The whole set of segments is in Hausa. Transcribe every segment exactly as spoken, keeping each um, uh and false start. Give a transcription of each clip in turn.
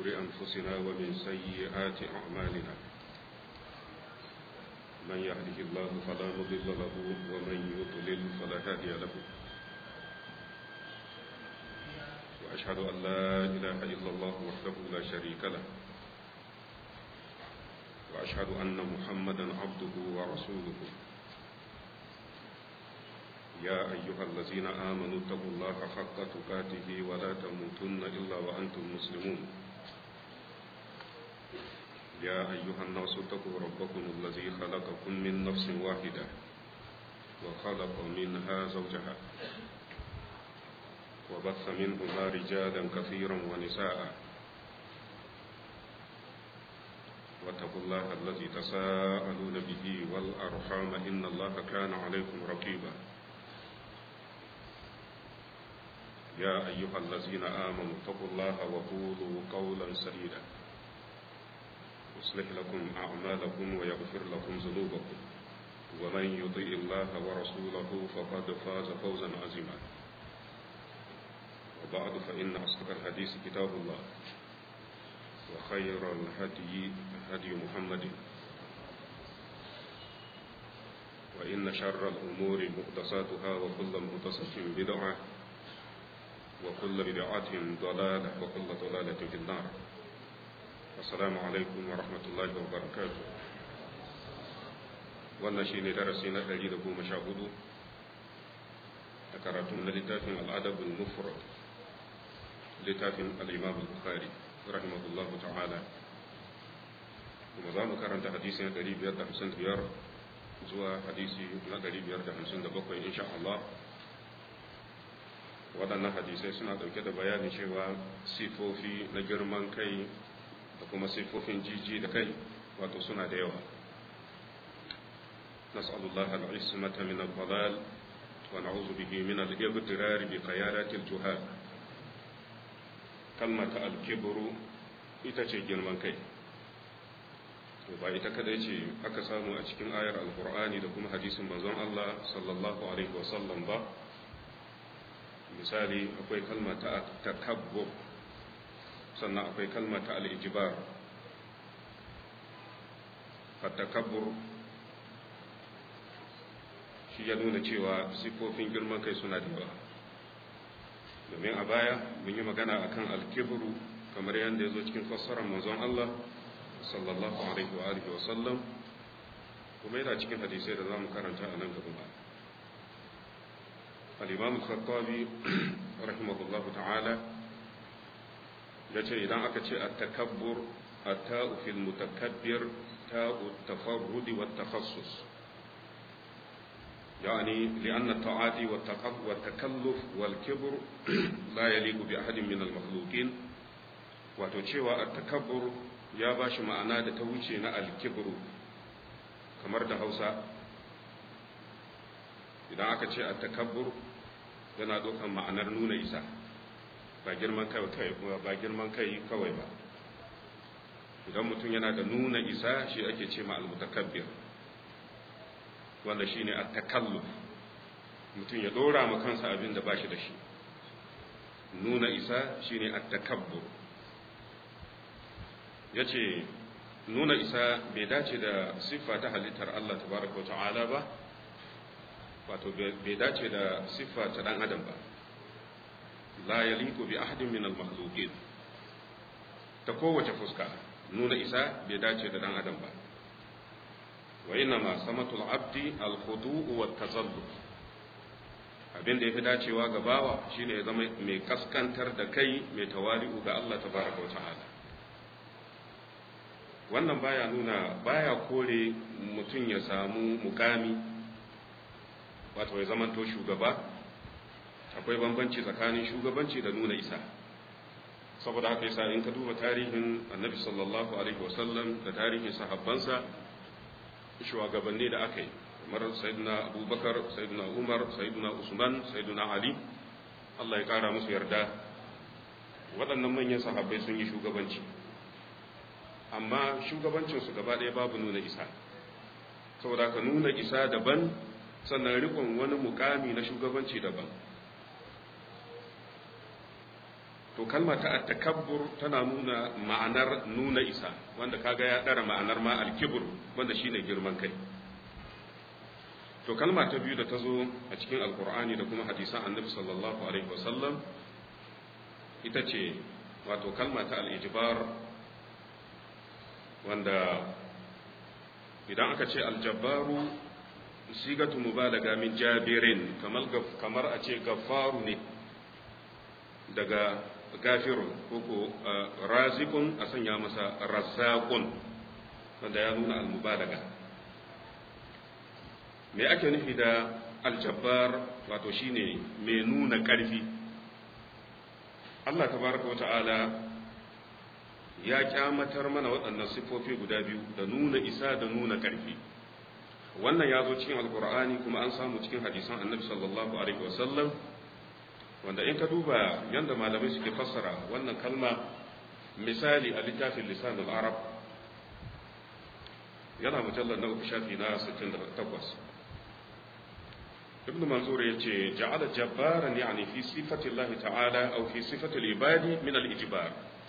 شرور أنفسنا ومن سيئات أعمالنا من يهده الله فلا مضل له ومن يضلل فلا هادي له وأشهد أن لا إله إلا الله وحده لا شريك له وأشهد أن محمدا عبده ورسوله يا أيها الذين آمنوا اتقوا الله حق تقاته ولا تموتن إلا وأنتم مسلمون يا أيها الناس اتقوا ربكم الذي خلقكم من نفس واحدة وخلق منها زوجها وبث منهما رجالا كثيرا ونساء واتقوا الله الذي تساءلون به والأرحام إن الله كان عليكم رقيبا يا أيها الذين آمنوا اتقوا الله وقولوا قولا سديدا يصلح لكم أعمالكم ويغفر لكم ذنوبكم ومن يطع الله ورسوله فقد فاز فوزا عظيما وبعد فإن أصدق الحديث كتاب الله وخير الهدي هدي محمد وإن شر الأمور محدثاتها وكل محدثة بدعة وكل بدعة ضلالة وكل ضلالة في النار. السلام عليكم ورحمة الله وبركاته. wannan shine darasi na ɗari da goma sha hudu a karatun na littafin al'adabul mufrad littafin al-imam al-bukhari rahimahullahu ta'ala kuma za mu karanta hadisi na ɗari biyar da hamsin da biyar zuwa hadisi na ɗari biyar da hamsin da bakwai insha Allah. waɗannan hadisai suna ɗauke da bayanin cewa sifofi na girman kai da kuma sifofin jiji da kai wato suna da yawa. nas'alullah al-ismata min al-dalal wa na'udhu bihi min al-ibtirar bi qayarat al-juhal. kalmata al-kibru ita ce girman kai, to ba ita kadai ce aka samu a cikin ayar al-qur'ani da kuma hadisin manzon Allah sallallahu alaihi wasallam ba. misali akwai kalma ta takabbur, sannan akwai kalma ta al-ijbar. fatakabbur shi ya nuna cewa sifofin girman kai suna da yawa, domin a baya mun yi magana akan al-kibru kamar yadda ya zo cikin fassarar manzon Allah sallallahu alaihi wa alihi wa sallam, kuma yana cikin hadisai da zamu karanta a nan gaba. الإمام الخطابي رحمه الله تعالى يقول إذا أكتش التكبر التاء في المتكبر تاء التفرد والتخصص، يعني لأن التعاطي والتكلف والكبر لا يليق بأحد من المخلوقين. وتشوى التكبر يا باش معنا توجينا الكبر كمرد هوسا. idan aka ce a takabbur yana ɗaukar ma'anar nuna isa, ba girman kai kawai ba girman kai kawai ba. idan mutum yana da nuna isa shi ake ce ma al-mutakabbir, wanda shine at-takalluf, mutum ya dora ma kansa abin da bashi da shi. nuna isa shine at-takabbur. yace nuna isa bai dace da siffa ta halittar Allah tabaraka wa ta'ala ba, wato bai dace da siffa ta dan adam ba. la yaliqu bi ahadin min al-makhluqin, ta kowace fuska nuna isa bai dace da dan adam ba. wa inna ma samatul abdi al-khudu' wa at-tazallul, abin da yafi dacewa ga bawa shine ya zama mai kaskantar da kai, mai tawali'u ga Allah tabaraka wa ta'ala. wannan baya nuna baya kore mutum ya samu mukami, wato ya zamanto shugaba. akwai bambanci tsakanin shugabanci da nuna isa, saboda haka yasa in ka duba tarihin annabi sallallahu alaihi wasallam da tarihin sahabbansa, shugabanni da aka yi kamar sayyidina abubakar, sayyidina umar, sayyidina usman, sayyidina ali, Allah ya kara musu yarda. waɗannan manyan sahabbai sun yi shugabanci, amma shugabancinsu gaba ɗaya babu nuna isa. saboda haka nuna isa daban, sannan rikon wani mukami na shugabanci daban. to kalma ta at-takabbur tana nuna ma'anar nuna isa wanda kaga ya dara ma'anar ma al-kibr wanda shine girman kai. to kalma ta biyu da ta zo a cikin alkur'ani da kuma hadisan annabi sallallahu alaihi wasallam ita ce wato kalma ta al-ijbar, wanda idan aka ce aljabbaru sigatu mubalaga min jabirin, kamar kamar a ce gaffaru ne daga gafirun ko razikun a sanya masa razzaqun wanda ya nuna al-mubalaga. me ake nufi da aljabbar? wato shine mai nuna ƙarfi. Allah tabaraka wa ta'ala ya kyamatar mana waɗannan siffofi guda biyu da nuna isa da nuna ƙarfi. wannan ya zo cikin alkur'ani kuma an samu cikin hadisan annabi sallallahu alaihi wasallam, wanda in ka duba yanda malamai suke fassara wannan kalma, misali a littafin lisan al-arab yana mujallar na uku shafi na sittin da takwas, ibn manzur yace ja'ala jabbaran yani fi sifati Allah ta'ala aw fi sifati al-ibadi min al-ijbar.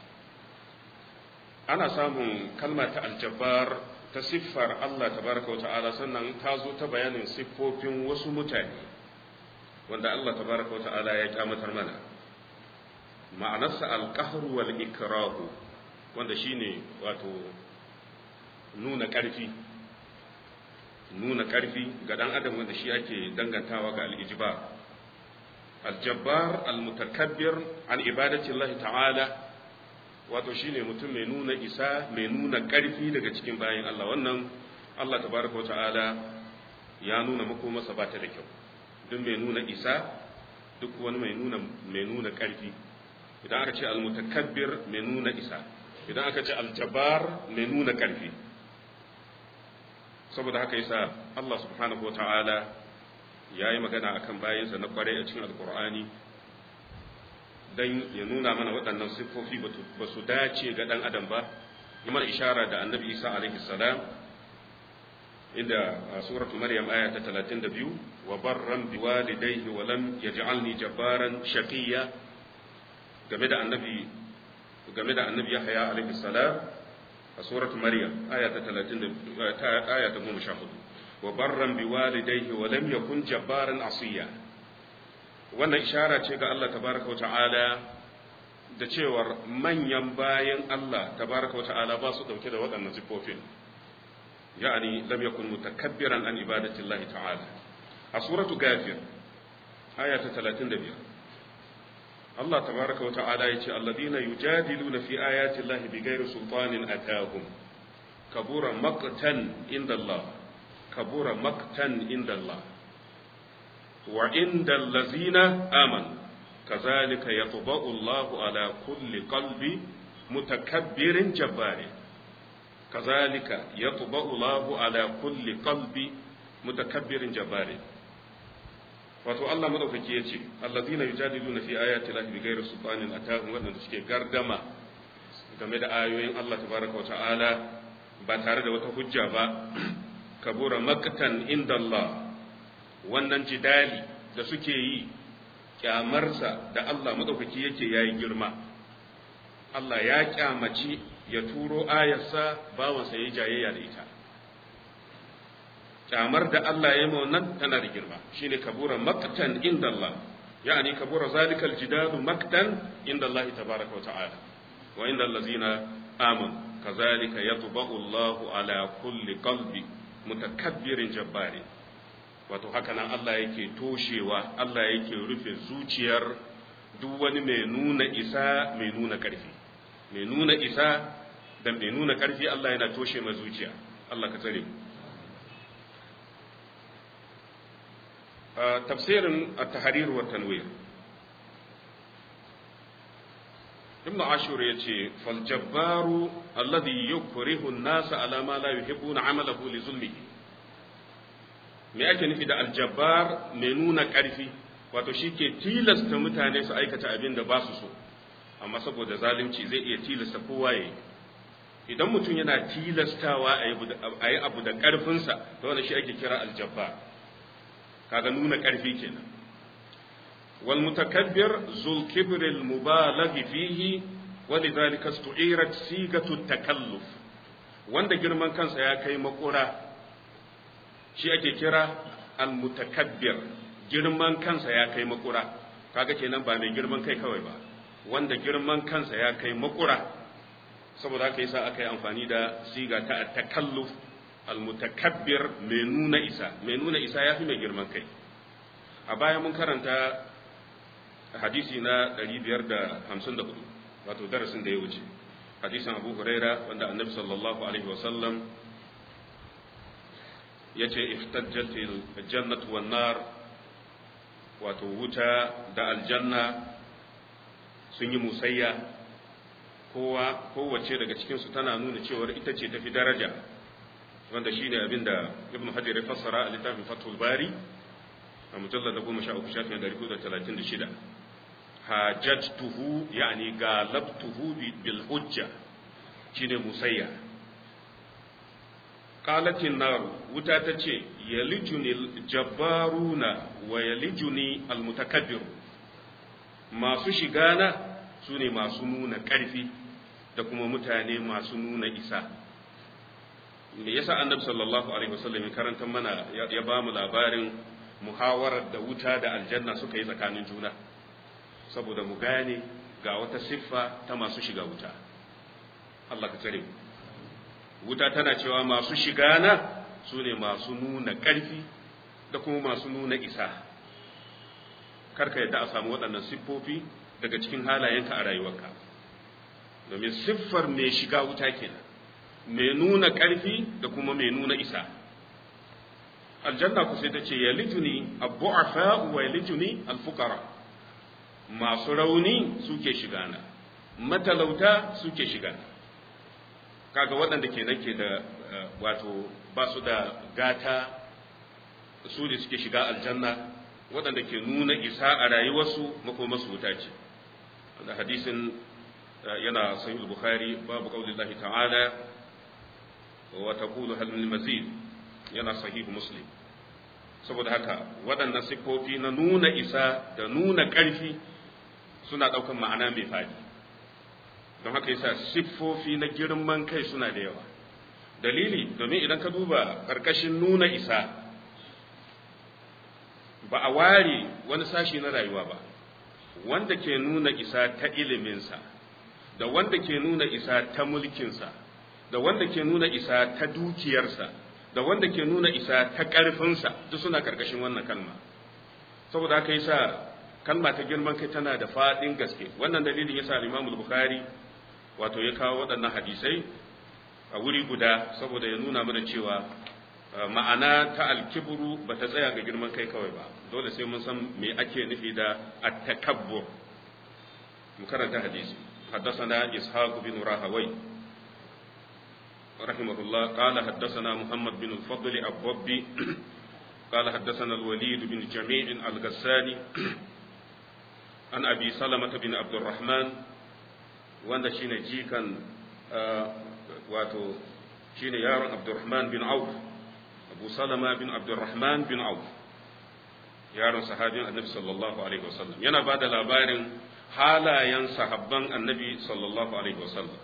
ana samun kalma ta al-jabbar ta siffar Allah tabaraka wa ta'ala, sannan ta zo ta bayanin siffofin wasu mutane wanda Allah tabaraka wa ta'ala ya kyamatar mana. ma'anarsa al-qahru wal ikrahu, wanda shine wato nuna ƙarfi nuna ƙarfi ga ɗan adam, wanda shi ake dangantawa ga al-ijbar. al-jabbar al-mutakabbir an ibadati Allah ta'ala, wato shine mutum mai nuna isa, mai nuna ƙarfi daga cikin bayin Allah. wannan Allah tabaraka wata'ala ya nuna mako masa ba ta da kyau. duk mai nuna isa, duk wani mai nuna mai nuna ƙarfi. idan aka ce al-mutakabbir mai nuna isa, idan aka ce al-jabbar mai nuna ƙarfi. saboda haka yasa Allah subhanahu wata'ala ya yi magana akan bayinsa na kwarai a cikin alkur'ani dan ya nuna mana waɗannan siffofi ba su dace ga ɗan adam ba. yi mana ishara da annabi Isa alaihi salam, inda a suratu maryam aya ta talatin da biyu, wa barran bi walidayhi wa lam yaj'alni jabbaran shaqiyya, game da annabi game da annabi Yahya alaihi salam a suratu maryam aya ta talatin da aya ta goma sha hudu, wa barran bi walidayhi wa lam yakun jabbaran asiya. wannan ishara ce ga Allah tabaraka wa ta'ala da cewar manyan bayan Allah tabaraka wa ta'ala ba su dauke da waɗannan sifofin, yani lam yakun mutakabbiran an ibadati Allah ta'ala. a suratu ghafir aya ta talatin da biyar Allah tabaraka wa ta'ala yace alladhina yujadiluna fi ayati Allah bighairi sultanin atahum kabura maqtan inda Allah kabura maqtan inda Allah wa inda allazina amanu kazalika yatba'u Allah ala kulli qalbi mutakabbirin jabbarin kazalika yatba'u Allah ala kulli qalbi mutakabbirin jabbarin. wato Allah madaukaki yace allazina yujadiluna fi ayati llahi bighairi sultanin atahum, wadanda suke gardama game da ayoyin Allah tabaraka wa ta'ala ba tare da wata hujja ba, kabura maqtan inda Allah. wannan jidali da suke yi, kyamarsa da Allah madaukaki yake yayi girma. Allah ya kyamaci ya turo ayarsa bawansa yayi jayayya da ita. kyamar da Allah ya yi wannan tana da girma, shine kabura maqtan inda Allah, yani kabura zalikal jidalu maqtan inda Allah tabaraka wa ta'ala wa inda allazina amanu kazalika yatba'u Allah ala kulli qalbi mutakabbirin jabbari. wato haka nan Allah yake toshewa, Allah yake rufe zuciyar duk wani mai nuna isa, mai nuna karfi mai nuna isa da mai nuna karfi. Allah yana toshe ma zuciya. Allah ka tsare mu. tafsirin at-tahrir wa tanwir, ibn ashur yace fal jabbaru alladhi yukrihu an-nas ala ma la yuhibbuna amalahu li zulmihi. me ake nufi da al-jabbar? mai nuna karfi, wato shike tilasta mutane su aikata abin da ba su so, amma saboda zalunci zai iya tilasta kowa yayi. idan mutum yana tilastawa a yi abu da karfinsa, to wannan shi ake kira al-jabbar, kaga nuna ƙarfi kenan. wal mutakabbir zul kibril mubalaghi fihi walidhalika istu'irat sigatu takalluf wanda girman kansa ya kai makura shi ake kira al mutakabbir girman kansa ya kai makura kaga kenan ba mai girman kai kawai ba wanda girman kansa ya kai makura saboda haka yasa aka yi amfani da siga ta takalluf al mutakabbir mai nuna isa mai nuna isa yafi mai girman kai a baya mun karanta hadisi na ɗari biyar da hamsin da hudu wato darasin da ya wuce hadisin Abu Huraira wanda Annabi sallallahu alaihi wasallam yace iftajjatil jannatu wan nar wato wuta da aljanna sun yi musayya kowa kowace daga cikin su tana nuna cewa ita ce tafi daraja wanda shine abinda Ibn Hajar ya fassara a littafin Fathul Bari a mujallad goma sha uku shafin ɗari hudu da talatin da shida hajjatuhu yani galabtuhu bil hujja shine musayya qalatin nar wuta tace yalijuni jabbaruna wa yalijuni al mutakabbir masu shigana sune masu nuna karfi da kuma mutane masu nuna isa me yasa annabi sallallahu alaihi wasallam ya karanta mana ya ba mu labarin muhawarar da wuta da aljanna suka yi tsakanin juna saboda mu gane ga wata siffa ta masu shiga wuta Allah ka tsare wuta tana cewa masu shiga na su ne masu nuna ƙarfi da kuma masu nuna isa karka yadda a samu waɗannan siffofi daga cikin halayenka a rayuwarka domin siffar mai shiga wuta kenan mai nuna ƙarfi da kuma mai nuna isa aljanna ku sai ta ce yalijuni abbu'afa wa yalijuni alfuqara masu rauni suke shiga na matalauta suke shiga kaga waɗanda ke nake da wato ba su da gata su ne suke shiga aljanna waɗanda ke nuna isa a rayuwarsu makomarsu wuta ce da hadisin yana sahih al-bukhari babu qaulillahi ta'ala wa taqulu hal min mazid yana sahih muslim saboda haka waɗannan siffofi na nuna isa da nuna ƙarfi suna ɗaukan ma'ana mai faɗi don haka yasa siffofi na girman kai suna da yawa dalili domin idan ka duba ƙarƙashin nuna isa ba a ware wani sashi na rayuwa ba wanda ke nuna isa ta iliminsa da wanda ke nuna isa ta mulkinsa da wanda ke nuna isa ta dukiyarsa da wanda ke nuna isa ta ƙarfinsa duk suna ƙarƙashin wannan kalma saboda haka yasa kalma ta girman kai tana da faɗin gaske wannan dalilin yasa Imam Bukhari wato ya kawo waɗannan hadisai a wuri guda saboda ya nuna mana cewa ma'ana ta alkibru ba ta tsaya ga girman kai kawai ba dole sai mun san me ake nufi da at-takabbur mu karanta hadisi حدثنا إسحاق بن راهوي رحمه الله قال حدثنا محمد بن الفضل الضبي قال حدثنا الوليد بن جميع الغساني عن أبي سلمة بن عبد الرحمن wanda shine jikan wato shine yaron Abdurrahman bin Auf Abu Salama bin Abdurrahman bin Auf yaron sahabin Annabi sallallahu alaihi wasallam yana bada labarin halayen sahabban Annabi sallallahu alaihi wasallam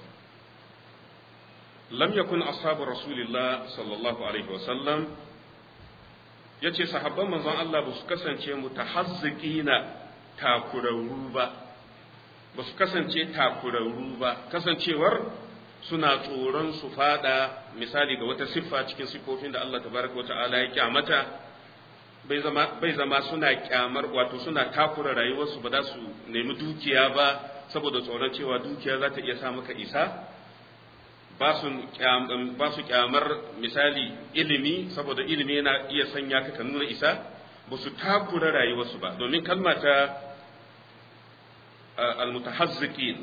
lam yakun ashabu rasulillah sallallahu alaihi wasallam yace sahabban manzon Allah ba su kasance mutahazziqina takurarru ba ba su kasance takurarru ba kasancewar suna tsoron su fada misali ga wata siffa cikin siffofin da Allah tabaraka wa ta'ala ya kyamata bai zama bai zama suna kyamar wato suna takura rayuwarsu ba za su nemi dukiya ba saboda tsoron cewa dukiya za ta iya sa maka isa ba su ba su kyamar misali ilimi saboda ilimi yana iya sanya ka ka nuna isa ba su takura rayuwarsu ba domin kalma ta al-mutahazziqin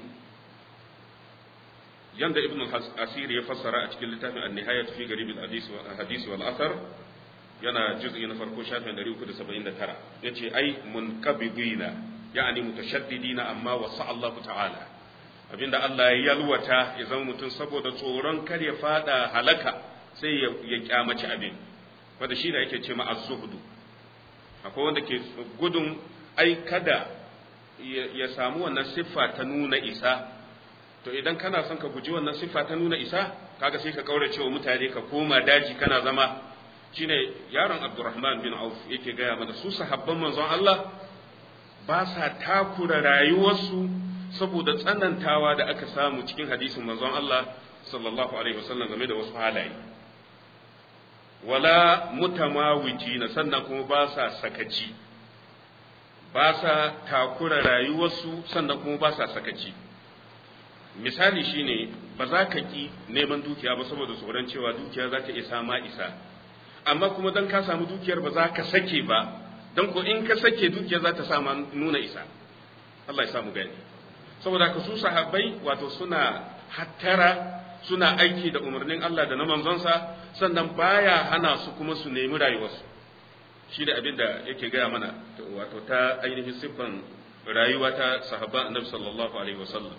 yanda ibn al-asir ya fassara a cikin littafin an-nihayat fi garib al-hadith wal athar yana juz'i na farko shafin ɗari uku da saba'in da tara yace ai munkabidina yani mutashaddidina amma wasa Allah ta'ala abinda Allah ya yalwata ya zama mutum saboda tsoron kar ya fada halaka sai ya kyamaci abin wanda shi da yake ce ma az-zuhdu akwai wanda ke gudun ai kada ya samu wannan siffa ta nuna isa. To idan kana son ka guji wannan siffa ta nuna isa, kaga sai ka kaurace wa mutane ka koma daji kana zama. Shine yaron Abdurrahman bin Auf yake gaya mana su sahabban manzon Allah ba sa takura rayuwarsu saboda tsanantawa da aka samu cikin hadisin manzon Allah sallallahu alaihi wasallam game da wasu halaye. Wala mutamawijina, sannan kuma ba sa sakaci, ba sa takura rayuwarsu sannan kuma ba sa sakaci. Misali shine ba za ka ki neman dukiya ba saboda tsoron cewa dukiya za ta isa ma isa, amma kuma dan ka samu dukiyar ba za ka sake ba, dan ko in ka sake dukiyar za ta sama nuna isa. Allah ya samu gani. Saboda ka su sahabbai wato suna hattara, suna aiki da umarnin Allah da na manzonsa, sannan baya hana su kuma su nemi rayuwarsu. Shi da abin da yake gaya mana wato ta ainihin siffan rayuwa ta sahabban annabi sallallahu alaihi wasallam.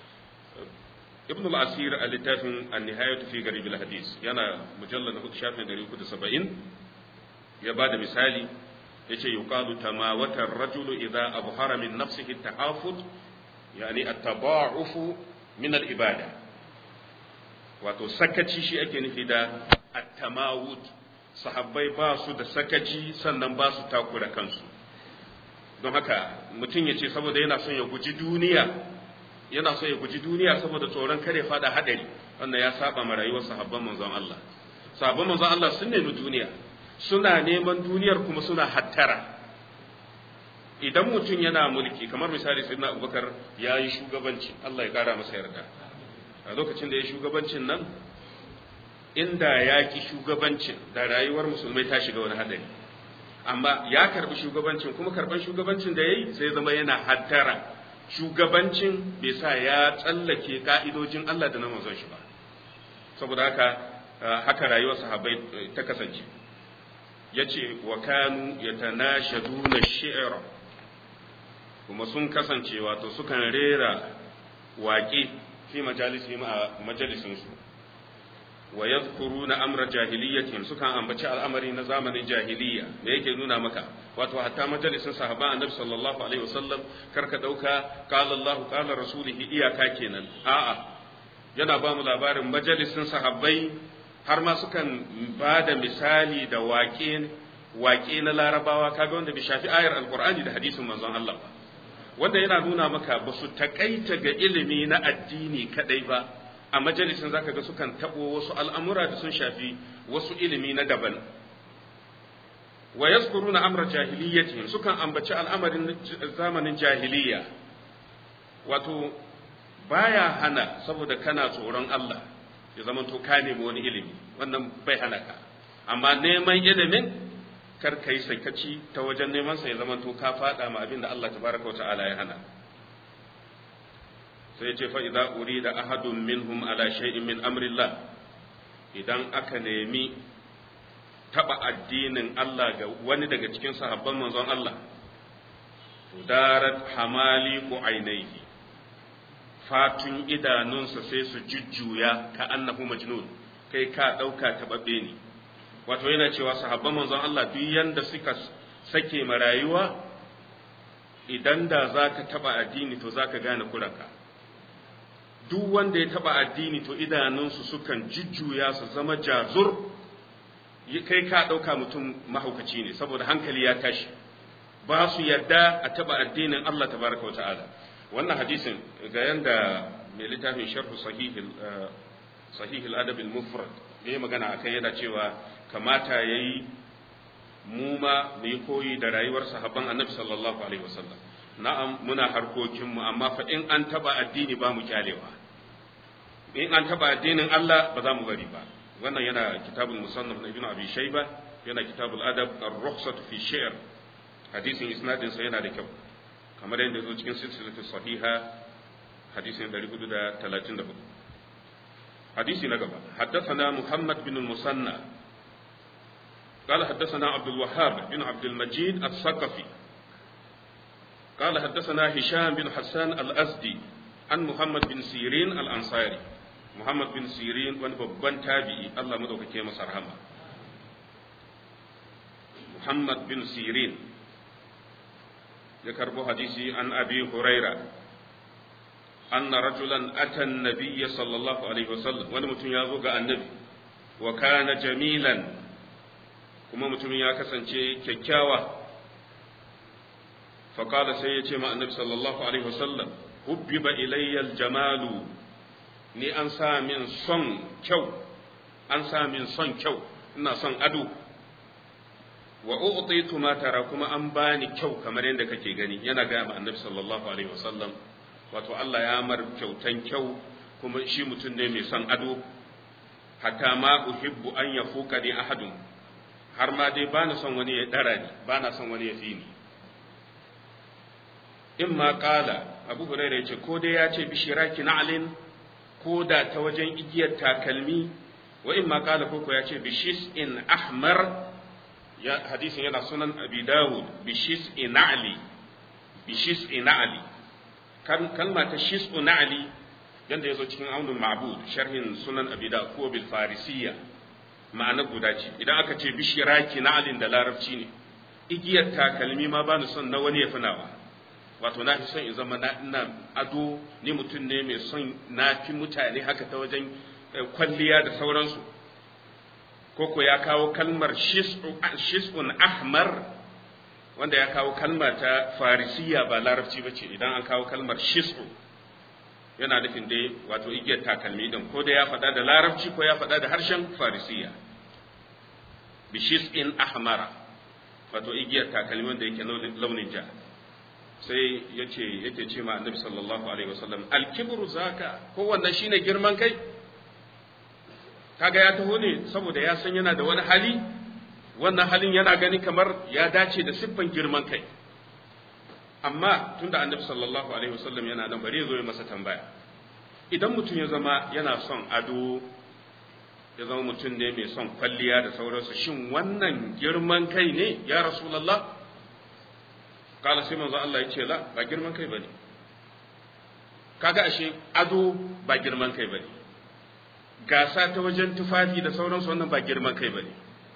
Ibn al-Asir a littafin An-Nihayatu fi Garib al-Hadis yana mujallal na hudu shafin ɗari uku da saba'in ya ba da misali yace yuqalu tamawata ar-rajulu idha abhara min nafsihi at-tahafut yani at-taba'ufu min al-ibada. Wato sakaci shi ake nufi da at-tamawut. Sahabbai ba su da sakaci sannan ba su takura kansu. Don haka mutum ya ce saboda yana son ya guji duniya yana so ya guji duniya saboda tsoron kare fada hadari, wannan ya saba ma rayuwar sahabban manzon Allah. Sahabban manzon Allah sun nemi duniya, suna neman duniyar kuma suna hattara. Idan mutum yana mulki, kamar misali sayyidina Abubakar ya yi shugabanci, Allah ya kara masa yarda. A lokacin da ya shugabancin nan, inda ya ki shugabancin da rayuwar musulmai ta shiga wani hadari. Amma ya karbi shugabancin, kuma karban shugabancin da yayi sai zama yana hattara. Shugabancin bai sa ya tsallake ka'idojin Allah da na manzon shi ba. Saboda haka haka rayuwar sahabbai ta kasance. Yace wa kanu yatanashaduna shi'ra, kuma sun kasance wato sukan rera waƙe fi majalisihim a majalisin su. Wa yadhkuruna amra jahiliyyatihim, sukan ambaci al'amari na zamanin jahiliya. Me yake nuna maka? Wato hatta majalisin sahaban annabi sallallahu alaihi wasallam karka dauka qala Allahu qala rasulihi iyaka kenan. A'a, yana ba mu labarin majalisin sahabbai, har ma sukan ba da misali da waƙe waƙe na larabawa, kaga wanda bai shafi ayar alqur'ani da hadisin manzon Allah ba. Wanda yana nuna maka ba su takaita ga ilimi na addini kadai ba. A majalisin zaka ga sukan tabo wasu al'amura da sun shafi wasu ilimi na daban. Wa yazkuruna amra jahiliyyatihim, sukan ambaci al'amarin zamanin jahiliya. Wato baya hana saboda kana tsoron Allah ya zama to ka nemi wani ilimi, wannan bai hana ka. Amma neman ilimin kar kai sakaci ta wajen neman sa ya zama to ka fada ma abin da Allah tabaraka wa ta'ala ya hana. Sai ce fa idza urida ahadun minhum ala shay'in min amrillah, idan aka nemi taba addinin Allah ga wani daga cikin sahabban manzon Allah, to darat hamali ku ainihi, fatun idanunsa sai su jujjuya ka annahu majnun, kai ka dauka tababbe ne. Wato yana cewa sahabban manzon Allah duk yanda suka sake ma rayuwa, idan da zaka taba addini to zaka gane kuranka. Duk wanda ya taba addini to idanunsu sukan jujjuya su zama jazur, kai ka ɗauka mutum mahaukaci ne saboda hankali ya tashi, ba su yarda a taba addinin Allah tabaraka wa ta'ala. Wannan hadisin ga yanda mai littafin sharhu sahihil sahihil adab al-mufrad yayi magana akan yana cewa kamata yayi mu ma mu yi koyi da rayuwar sahabban Annabi sallallahu alaihi wasallam. Na'am, muna harkokinmu, amma fa in an taba addini ba mu kyalewa, in an taba addinin Allah ba za mu bari ba. Wannan yana kitabul musannaf na Ibn Abi Shayba, yana kitabul adab ar-rukhsat fi shi'r. Hadisin isnadin sa yana da kyau, kamar yadda zo cikin silsilatu sahiha hadisin ɗari hudu da talatin da hudu. Hadisi na gaba, haddathana Muhammad bin al-Musanna قال حدثنا عبد الوهاب بن عبد المجيد الثقفي قال حدثنا هشام بن حسان الأزدي عن محمد بن سيرين الأنصاري. محمد بن سيرين wani babban tabi'i, Allah madaukake masa rahama. Muhammad bin Sirin ya karbo hadisi an abi huraira anna rajulan ata an-nabiy sallallahu alaihi wasallam wani mutum ya zo ga annabi wa kana jamilan kuma mutumin ya kasance kyakkyawa fa qala sai ya ce ma annabi sallallahu alaihi wasallam hubbiba ilayya al-jamalu ni an sa min son kyau an sa min son kyau ina son ado wa u'titu ma tara kuma an bani kyau kamar yadda kake gani yana ga ma annabi sallallahu alaihi wasallam wato Allah ya mar kyautan kyau kuma shi mutum ne mai son ado hatta ma uhibbu an yafuka ni ahadun har ma dai bana son wani ya dara ni bana son wani ya fi ni in ma qala Abu Hurairah yace ko dai ya ce bishiraki na'lin ko da ta wajen igiyar takalmi wa in ma qala ko ko ya ce bishis in ahmar ya hadisin yana sunan Abi Dawud bishis in na'li bishis in na'li kan kalma ta shis in na'li yanda yazo cikin Aunul Ma'bud sharhin sunan Abi Dawud ko bil Farisiyya ma'ana guda ce idan aka ce bishiraki na'lin da larabci ne igiyar takalmi ma bani son na wani ya finawa wato na fi son in zama na ina ado ni mutum ne mai son na fi mutane haka ta wajen kwalliya da sauransu koko ya kawo kalmar shis'un ahmar wanda ya kawo kalma ta farisiya ba larabci ba ce idan an kawo kalmar shis'u yana nufin dai wato igiyar takalmi din ko da ya faɗa da larabci ko ya faɗa da harshen farisiya bi shis'in ahmara wato igiyar takalmi wanda yake launin ja sai yace yake ce ma annabi sallallahu alaihi wasallam al-kibru zaka ko wannan shine girman kai kaga ya taho ne saboda ya san yana da wani hali wannan halin yana gani kamar ya dace da siffan girman kai amma tunda annabi sallallahu alaihi wasallam yana nan bare zo ya masa tambaya idan mutum ya zama yana son ado ya zama mutum ne mai son kwalliya da sauransu shin wannan girman kai ne ya rasulullah kala sai manzo Allah ya ce la ba girman kai bane kaga ashe ado ba girman kai bane gasa ta wajen tufafi da sauransu wannan ba girman kai bane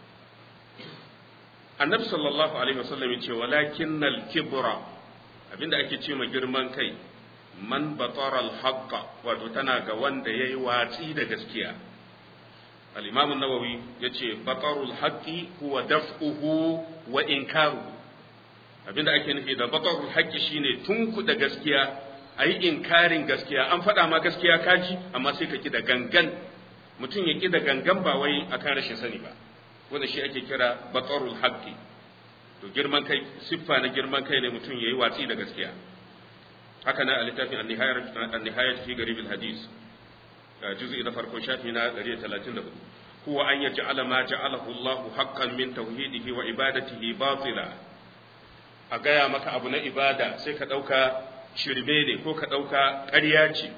annabi sallallahu alaihi wasallam yace walakinnal kibra abinda ake ce ma girman kai man batara al-haqqa wato tana ga wanda yayi watsi da gaskiya al-imam an-nawawi yace batarul haqqi huwa daf'uhu wa inkaruhu abinda ake nufi da batarul haqqi shine tunku da gaskiya ayi inkarin gaskiya an faɗa ma gaskiya kaji amma sai ka ki da gangan mutum ya ki da gangan ba wai akan rashin sani ba wanda shi ake kira batarul haqqi to girman kai siffa na girman kai ne mutum yayi watsi da gaskiya haka na littafin an-nihayat an-nihayat fi garib al-hadis juz'i na farko shafi na one thirty-four huwa an yaj'ala ma ja'alahu Allahu haqqan min tauhidihi wa ibadatihi batila a gaya maka abu na ibada sai ka dauka shirme ne ko ka dauka ƙarya ce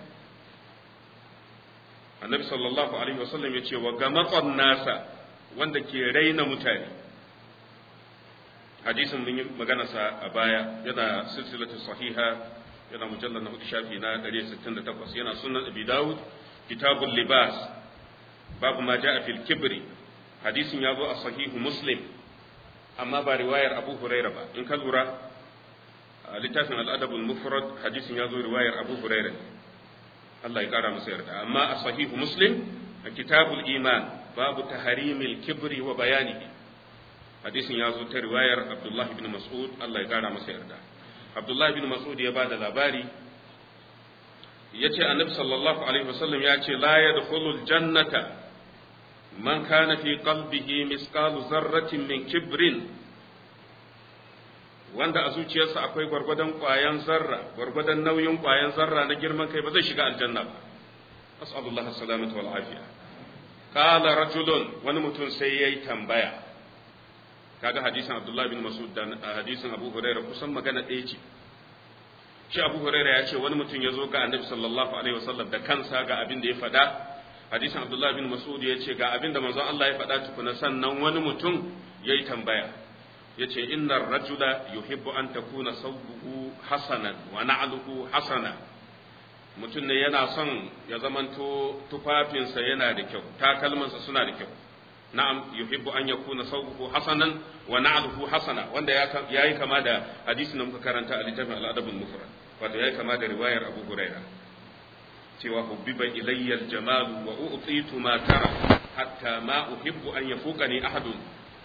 annabi sallallahu alaihi wasallam yace wa gamatsan nasa wanda ke raina mutane hadisin mun yi magana sa a baya yana silsilatu sahiha yana mujallal na hudu shafi na one sixty-eight yana sunan abi daud kitabul libas babu ma jaa fil kibri hadisin ya zo a sahihu muslim amma ba riwayar abu huraira ba in ka lura littafin al-adab al-mufrad hadisin ya zo riwayar abu huraira Allah ya kara masa yarda amma a sahihu muslim a kitabul iman babu taharimil kibri wa bayanihi hadisin ya zo ta riwayar Abdullah ibn Mas'ud Allah ya kara masa yarda Abdullah ibn Mas'ud ya bada labari yace annabi sallallahu alaihi wasallam ya ce la yadkhulul jannata man kana fi qalbihi misqalu zarratin min kibrin wanda a zuciyarsa akwai gwargwadon ƙwayan zarra gwargwadon nauyin ƙwayan zarra na girman kai ba zai shiga aljanna ba as'alullah as-salamata wal afiya qala rajulun wani mutum sai yayi tambaya kaga hadisin Abdullah bin Mas'ud da hadisin Abu Hurairah kusan magana ɗaya ce shi Abu Hurairah ya ce wani mutum ya zo ga Annabi sallallahu alaihi wasallam da kansa ga abin da ya faɗa hadisin Abdullah bin Mas'ud ya ce ga abin da manzon Allah ya faɗa tukuna sannan wani mutum yayi tambaya yace innar rajula yuhibbu an takuna sawbuhu hasanan wa na'luhu hasana mutum ne yana son ya zamanto tufafinsa yana da kyau takalmansa suna da kyau na'am yuhibbu an yakuna sawbuhu hasanan wa na'luhu hasana wanda ya yi kama da hadisin da muka karanta a littafin al-adab al-mufrad wato yayi kama da riwayar Abu Huraira cewa hubbiba ilayya al-jamal wa u'titu ma tara hatta ma uhibbu an yafuqani ahadun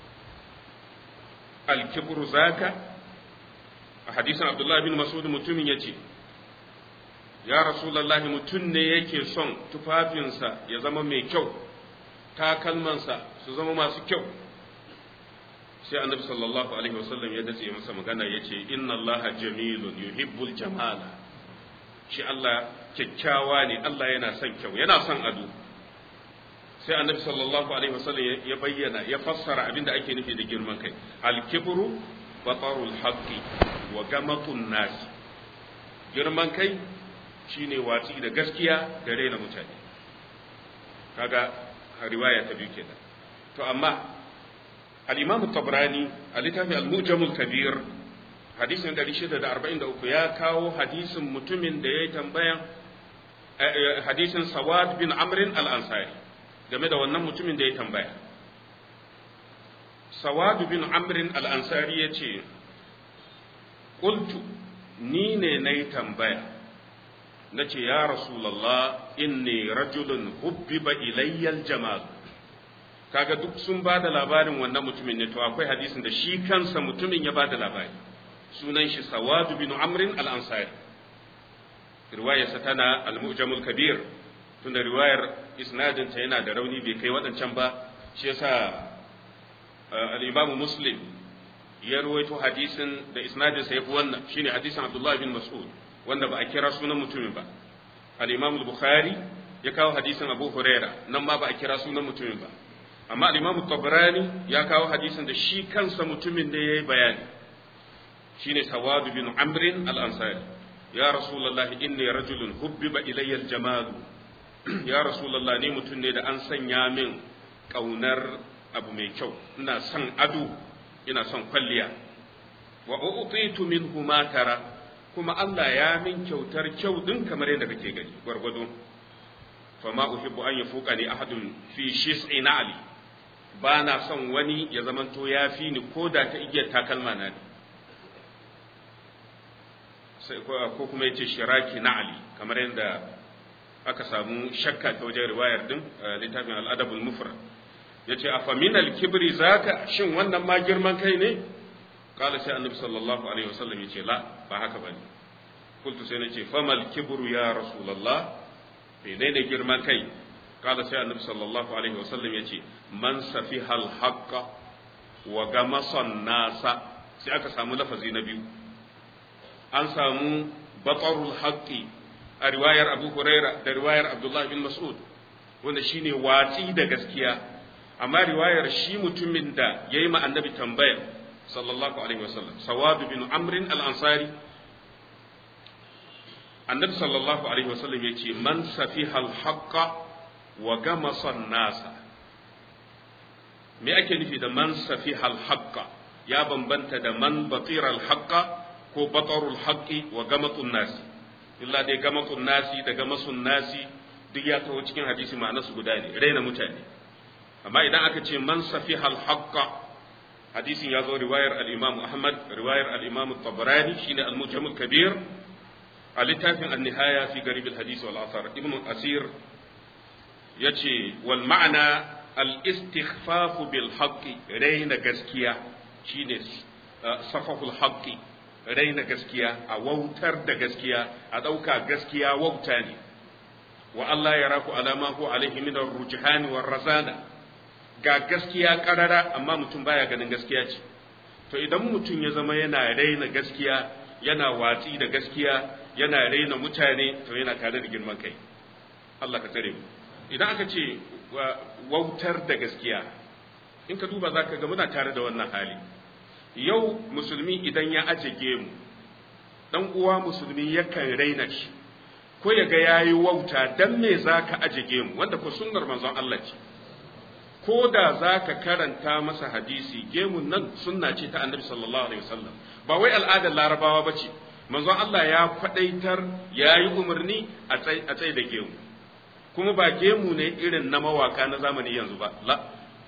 al-kibru zaka a hadisin Abdullah bin Mas'ud mutumin yace ya rasulullahi mutun ne yake son tufafinsa ya zama mai kyau takalmansa su zama masu kyau sai annabi sallallahu alaihi wasallam ya dace masa magana yace inna allaha jamilun yuhibbul jamala shi Allah kyakkyawa ne Allah yana son kyau yana son ado sai annabi sallallahu alaihi wasallam ya bayyana ya fassara abinda ake nufi da girman kai al-kibru batarul haqqi wa gamatun nas girman kai shine watsi da gaskiya da raina mutane kaga riwaya ta biyu kenan to amma al-imam at-tabrani a littafin al-mu'jam al-kabir hadisin ɗari shida da arba'in da uku ya kawo hadisin mutumin da yayi tambayan hadisin Sawad bin Amr al-Ansari game da wannan mutumin da ya tambaya Sawad bin Amr al-Ansari yace qultu ni ne nayi tambaya nace ya rasulullah inni rajulun hubbiba ilayya al-jamal kaga duk sun bada labarin wannan mutumin ne to akwai hadisin da shi kansa mutumin ya bada labari sunan shi Sawad bin Amr al-Ansari riwayarsa tana al-Mu'jam al-Kabir tunda riwayar isnadin ta yana da rauni bai kai wadancan ba shi yasa al-Imam Muslim ya rawaito hadisin da isnadin sa yafi wannan shine hadisin Abdullah bin Mas'ud wanda ba a kira sunan mutumin ba al-Imam al-Bukhari ya kawo hadisin Abu Huraira nan ma ba a kira sunan mutumin ba amma al-Imam Tabrani ya kawo hadisin da shi kansa mutumin da yayi bayani shine Sawad bin Amr al-Ansari ya Rasulullah inni rajulun hubbiba ilayya al-jamal ya Rasulullah ni mutum ne da an sanya min kaunar abu mai kyau ina son ado ina son kwalliya wa u'titu minhu ma tara kuma Allah ya min kyautar kyau din kamar yadda kake gani gwargwado fa ma uhibbu an yafuqani ahadun fi shis'i na'li ba na son wani ya zamanto ya fi ni ko da ta igiyar takalma na ne sai ko kuma yace shiraki na'li kamar yadda aka samu shakka ta wajen riwayar din littafin al-adab al-mufrad yace afa min al-kibri zaka shin wannan ma girman kai ne kala sai annabi sallallahu alaihi wasallam yace la ba haka bane kultu sai nace famal kibru ya rasulullah menene girman kai kala sai annabi sallallahu alaihi wasallam yace man safiha al-haqqa wa gamasan nasa sai aka samu lafazi na biyu an samu batarul haqqi a riwayar Abu Huraira da riwayar Abdullah bin Mas'ud wanda shine watsi da gaskiya amma riwayar shi mutumin da yayi ma annabi tambaya sallallahu alaihi wasallam Sawad bin Amr al-Ansari annabi sallallahu alaihi wasallam yace man safiha al-haqqa wa gamasa an-nasa me ake nufi da man safiha al-haqqa ya bambanta da man batira al-haqqa ko batarul haqqi wa gamatun nasi illa dai gamatun nasi da gamasun nasi duk ya taho cikin hadisi ma'anarsu guda ne raina mutane amma idan aka ce man safiha al-haqqa hadisin ya zo riwayar al-Imam Ahmad riwayar al-Imam Tabarani shine al-Mujam al-Kabir a littafin an-Nihaya fi garib al-hadith wal athar Ibn Asir yace wal ma'ana al-istikhfaf bil haqqi raina gaskiya shine safahul haqqi raina gaskiya a wautar da gaskiya a dauka gaskiya wauta ne wa Allah ya raku alama ko alaihi min ar-rujhan war razana ga gaskiya karara amma mutum baya ganin gaskiya ce to idan mutum ya zama yana raina gaskiya yana watsi da gaskiya yana raina mutane to yana tare da girman kai Allah ka tsare mu idan aka ce wautar da gaskiya in ka duba zaka ga muna tare da wannan hali yau musulmi idan ya aje gemu dan uwa musulmi yakan raina shi ko ya ga yayi wauta dan me zaka aje gemu wanda ko sunnar manzon Allah ce ko da za ka karanta masa hadisi gemun nan sunna ce ta annabi sallallahu alaihi wasallam ba wai al'adar larabawa ba ce manzon Allah ya kwadaitar ya yi umarni a tsaye da gemu kuma ba gemu ne irin na mawaka na zamani yanzu ba la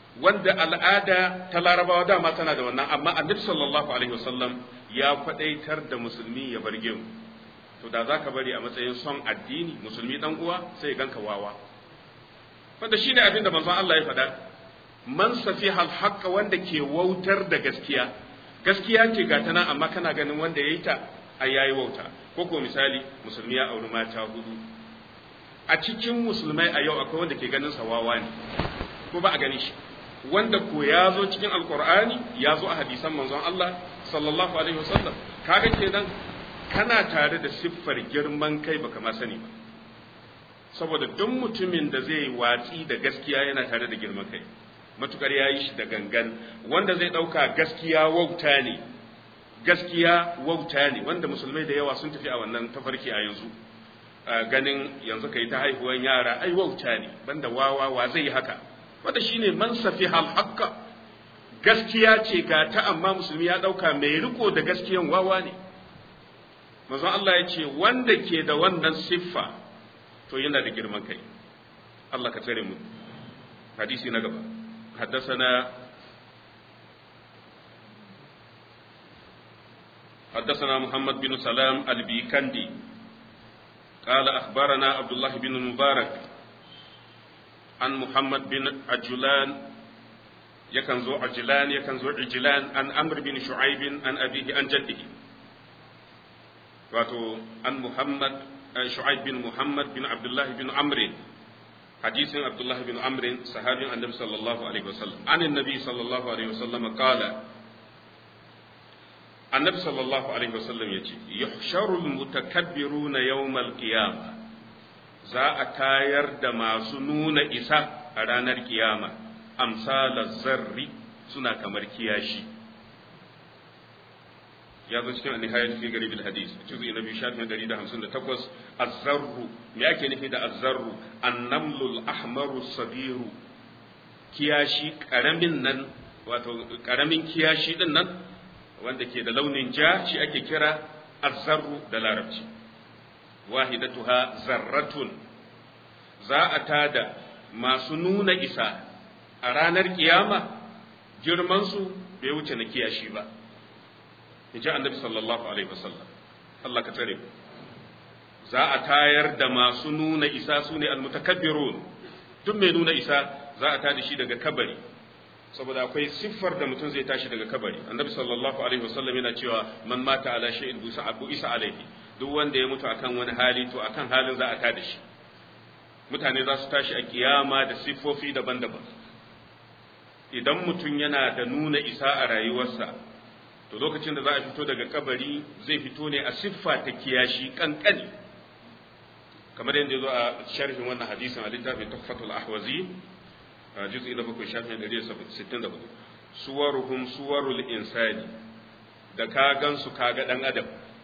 wanda al'ada ta larabawa dama tana da wannan, amma annabi sallallahu alaihi wasallam ya faɗaitar da musulmi ya bar gemu. To da za ka bari a matsayin son addini musulmi dan uwa sai ganka wawa, wanda shi ne abin da manzon Allah ya faɗa, man safiha al wanda ke wautar da gaskiya. Gaskiya ce ga tana amma kana ganin wanda ya yi ta ai yayi wauta. Ko ko misali musulmi ya auri mata hudu, a cikin musulmai a yau akwai wanda ke ganin sa wawa ne ko ba a gani shi, wanda ko ya zo cikin alkur'ani ya zo a hadisan manzon Allah sallallahu alaihi wasallam. Kaga kenan kana tare da siffar girman kai baka ma sani ba, saboda duk mutumin da zai watsi da gaskiya yana tare da girman kai, matukar yayi shi da gangan. Wanda zai dauka gaskiya wauta ne, gaskiya wauta ne, wanda musulmai da yawa sun tafi a wannan tafarki a yanzu, ganin yanzu kai ta haihuwan yara ai wauta ne, banda wawa wa zai yi haka, wanda shine man safihal haqqa. Gaskiya ce ga ta amma musulmi ya dauka mai riko da gaskiyan wawa ne. Manzon Allah ya ce wanda ke da wannan siffa to yana da girman kai. Allah ka tsare mu. Hadisi na gaba. حدثنا حدثنا محمد بن سلام البيكندي قال أخبرنا عبد الله بن المبارك عن محمد بن عجلان يكنزو عجلان يكنزو عجلان عن عمرو بن شعيب عن أبيه عن جده واتو عن محمد شعيب بن محمد بن عبد الله بن عمرو حديث عبد الله بن عمرو صحابي النبي صلى الله عليه وسلم عن النبي صلى الله عليه وسلم قال النبي صلى الله عليه وسلم يجي يحشر المتكبرون يوم القيامة za a tayar da masu nuna isa a ranar kiyama amsalar zarri suna kamar kiyashi. Ya zo cikin al-nihayat fi garib al-hadith juz'i na biyu shafin ɗari da hamsin da takwas. Az-zarru me yake nufi da az-zarru? An-namlu al-ahmaru sabiru, kiyashi karamin nan, wato karamin kiyashi din nan wanda ke da launin ja shi ake kira az-zarru da larabci. Wahidatuha zarratun. Za a tada masu nuna isa a ranar kiyama, girman su bai wuce na kiyashi ba. Yaji annabi sallallahu alaihi wasallam. Allah ka tsare. Za a tayar da masu nuna isa sune almutakabbirun. Duk mai nuna isa za a tada shi daga kabari, saboda akwai siffar da mutum zai tashi daga kabari. Annabi sallallahu alaihi wasallam yana cewa man mata ala shay'in busa abu isa alaihi. Duk wanda ya mutu akan wani hali to akan halin za a tada shi. Mutane za su tashi a kiyama da siffofi daban-daban. Idan mutum yana da nuna isa a rayuwarsa, to lokacin da za a fito daga kabari zai fito ne a siffa ta kiyashi kankani, kamar yadda ya zo a sharhin wannan hadisin a littafin Tuhfatul Ahwazi juz'i na bakwai shafin ɗari da sittin da hudu. Suwaruhum suwarul insani, da ka gansu kaga dan adam.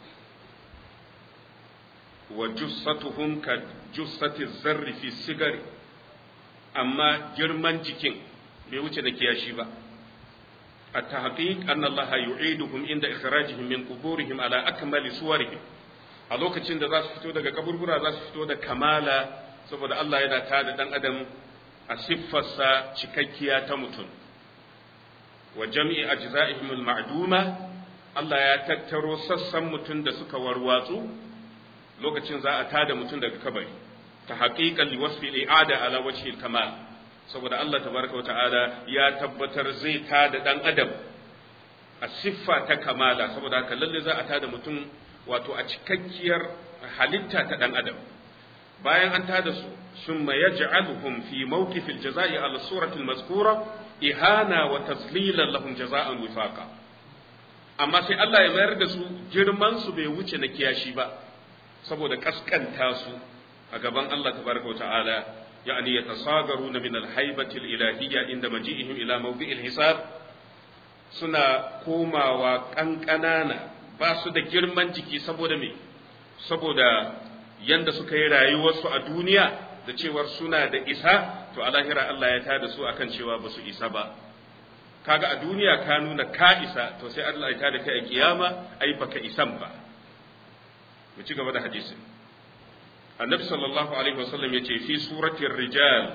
Wa jussatuhum ka jussati zarri fi sigari, amma girman jikin bai wuce da kiyashi ba. التحقيق أن الله يعيدهم عند إخراجهم من قبورهم على أكمل صورهم. a lokacin da za su fito daga kaburbura za su fito da kamala, saboda Allah yana tada dan adam a siffarsa cikakkiya ta mutum. Wa jami'i ajza'ihim al-ma'duma, Allah ya tattaro sassan mutum da suka warwatsu lokacin za a tada mutum daga kabari, ta haqiqan li wasfi al-i'ada ala wajhi al-kamal, saboda Allah tabaraka wata'ala ya tabbatar zai tada dan adam a siffa ta kamala, saboda haka lalle za a tada mutum wato a cikakkiyar halitta ta dan adam. Bayan an tada su, summa yaj'aluhum fi mawqif al-jaza'i ala surati al-mazkura ihana wa taslilan lahum jaza'an wifaqa. Amma sai Allah ya mayar da su girman su bai wuce na kiyashi ba, saboda kaskanta su a gaban Allah tabaraka wata'ala, يعني يتصاغرون من الهيبة الإلهية عند مجيئهم إلى موضع الحساب. suna komawa ƙanƙanana, ba su da girman jiki saboda me? Saboda yanda suka yi rayuwarsu a duniya da cewar suna da isa, to a lahira Allah ya tada su akan cewa ba su isa ba. Kaga a duniya ka nuna ka isa, to sai Allah ya tada kai a kiyama ai baka isan ba. Mu ci gaba da hadisin. Annabi sallallahu alaihi wasallam yace fi suratir rijal,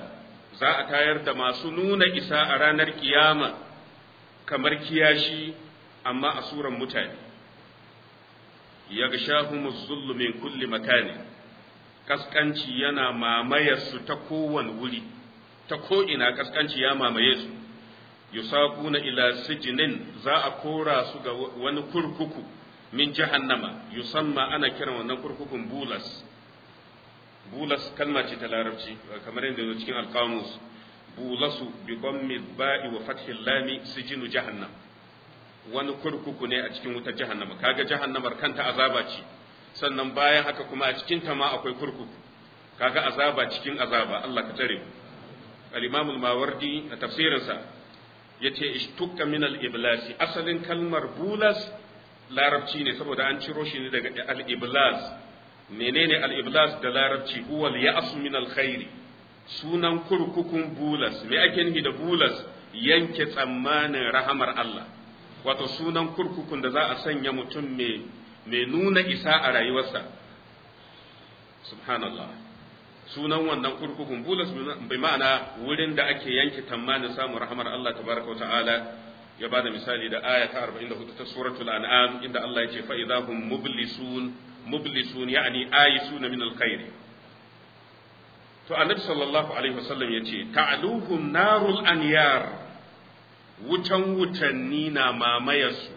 za a tayar da masu nuna isa a ranar kiyama kamar kiyashi amma a suran mutane yaghshahumuz zullu min kulli makani kaskanci yana mamayar su ta kowane wuri ta ko ina kaskanci ya mamaye su yusaquna ila sijnin za a kora su ga wani kurkuku min jahannama yusamma ana kiran wannan kurkukun bulas bulas kalma ce ta larabci kamar yadda yake cikin alqamus bulasu bi dhammi ba'i wa fathi lami sijinu jahannam wani kurkuku ne a cikin wutar jahannama kaga jahannamar kanta azaba ce sannan bayan haka kuma a cikin ta ma akwai kurkuku kaga azaba cikin azaba Allah ka tare al-imam al-mawardi a tafsirinsa yace ishtukka min al-iblas asalin kalmar bulas larabci ne saboda an ciro shi ne daga al-iblas menene al-iblas da larabci huwa al-ya'su min al-khair sunan kurkukun bulas me ake nufi da bulas yanke tsammanin rahamar Allah wato sunan kurkukun da za a sanya mutum mai mai nuna isa a rayuwarsa subhanallah sunan wannan kurkukun bulas bai ma'ana wurin da ake yanke tsammanin samun rahamar Allah tabaraka ta'ala ya bada misali da aya ta arba'in da hudu ta suratul an'am inda Allah ya ce fa idahum mublisun mublisun yani ayisuna min alkhair to annabi sallallahu alaihi wasallam yace ta'aluhum narul anyar wutan wutanni na mamayarsu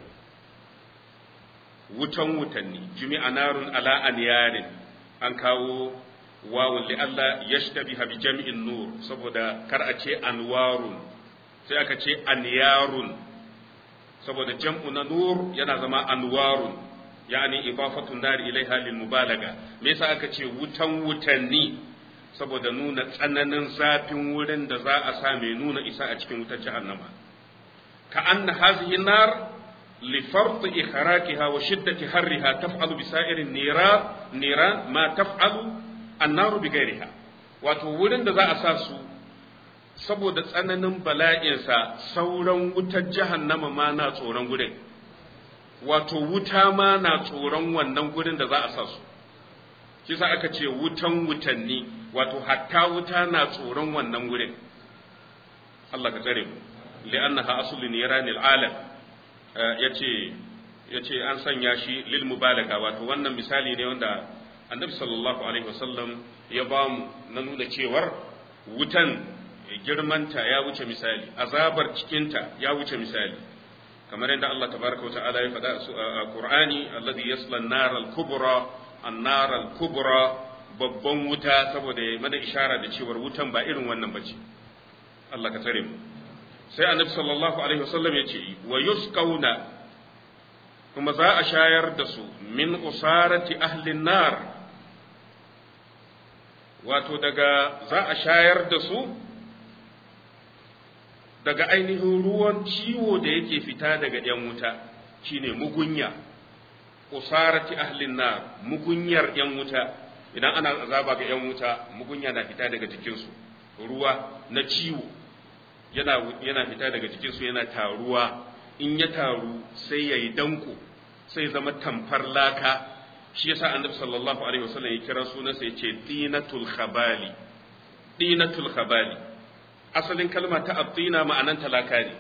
wutan wutanni jami'a narun ala anyarin an kawo wawun li Allah yashtabiha bi jami'in nur saboda kar a ce anwarun sai aka ce anyarun saboda jam'u na nur yana zama anwarun yani ibafatun nar ilaiha lil mubalaga me yasa aka ce wutan wutanni saboda nuna tsananin zafin wurin da za a sa mai nuna isa a cikin wutar jahannama ka anna hadhihi nar li fard ikhraqiha wa shiddati harriha taf'alu bi sa'irin nira nira ma taf'alu an-nar bi ghayriha wato wurin da za a sa su saboda tsananin bala'insa sauran wutar jahannama ma na tsoron gurin wato wuta ma na tsoron wannan gurin da za a sa su shi sa aka ce wutan wutanni wato hatta wuta na tsoron wannan gurin Allah ka tsare mu li'annaha aslun niranil alam yace yace an sanya shi lil mubalaga wato wannan misali ne wanda annabi sallallahu alaihi wasallam ya ba mu na nuna cewar wutan girmanta ya wuce misali azabar cikinta ya wuce misali kamar yadda Allah tabaraka wata'ala ya faɗa a Qur'ani alladhi yasla an-nar al-kubra an-nar al-kubra babban wuta saboda ya mana ishara da cewar wutan ba irin wannan bace Allah ka tare mu sai annabi sallallahu alaihi wasallam ya ce wa yusqauna kuma za a shayar da su min usarati ahli an-nar wato daga za a shayar da su daga ainihin ruwan ciwo da yake fita daga ‘yan wuta shine mugunya, usarati ahlin nar mugunyar ‘yan wuta idan ana azaba ga ‘yan wuta mugunya na fita daga jikinsu ruwa na ciwo yana, yana fita daga jikinsu yana taruwa in ya taru sai ya yi danko sai zama tamfar laka shi yasa annabi sallallahu alaihi wasallam ya kira sunansa ya ce dinatul khabali dinatul khabali asalin kalma ta abdina ma'anan talaka ne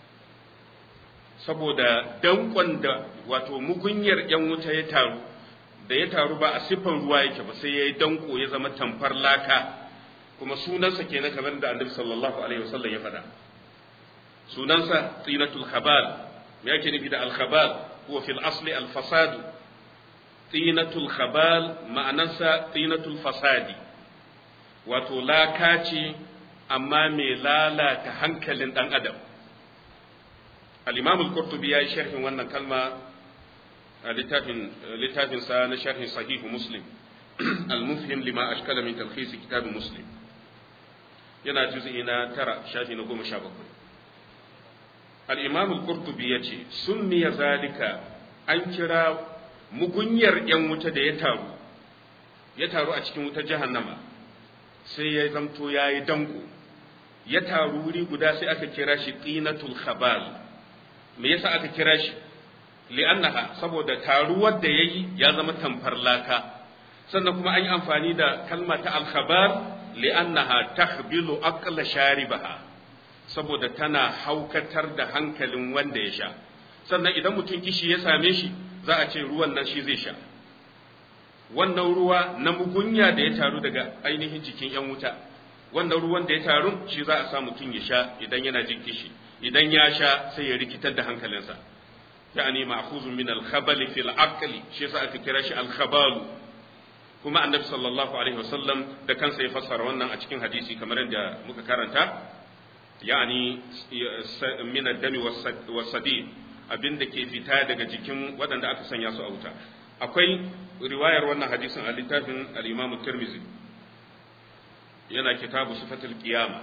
saboda dankon da wato mugunyar yan wuta ya taru da ya taru ba a siffan ruwa yake ba sai ya yi danko ya zama tamfar laka kuma sunansa kenan kamar da annabi sallallahu alaihi wasallam ya faɗa sunansa tinatul khabal me yake nufi da al khabal huwa fil asli al fasad tinatul khabal ma'anansa tinatul fasadi wato laka ce amma mai lalata hankalin ɗan adam al-imam al-qurtubi ya yi sharhin wannan kalma a littafin littafin sa na sharhin sahih muslim al-mufhim lima ashkala min talkhis kitab muslim yana juz'i na tara shafi na goma sha bakwai al-imam al-qurtubi ya ce summiya zalika an kira mugunyar yan wuta da ya taru ya taru a cikin wutar jahannama sai ya zamto ya yi danko ya taru wuri guda sai aka kira shi qinatul khabal me yasa aka kira shi li'annaha saboda taruwar da yayi ya zama tamfar laka sannan kuma an yi amfani da kalma ta al-khabal li'annaha takhbilu aqla sharibaha saboda tana haukatar da hankalin wanda ya sha sannan idan mutum kishi ya same shi za a ce ruwan nan shi zai sha wannan ruwa na mugunya da ya taru daga ainihin jikin yan wuta wannan ruwan da ya taru shi za a sa mutum ya sha idan yana jin kishi idan ya sha sai ya rikitar da hankalinsa yani ma'khuzun min al-khabali fil aqli shi yasa aka kira shi al-khabalu kuma annabi sallallahu alaihi wasallam da kansa ya fassara wannan a cikin hadisi kamar yadda muka karanta yani min ad-dami was-sadid abinda ke fita daga jikin waɗanda aka sanya su a wuta akwai riwayar wannan hadisin a littafin al-Imam Tirmidhi yana kitabu sifatul qiyama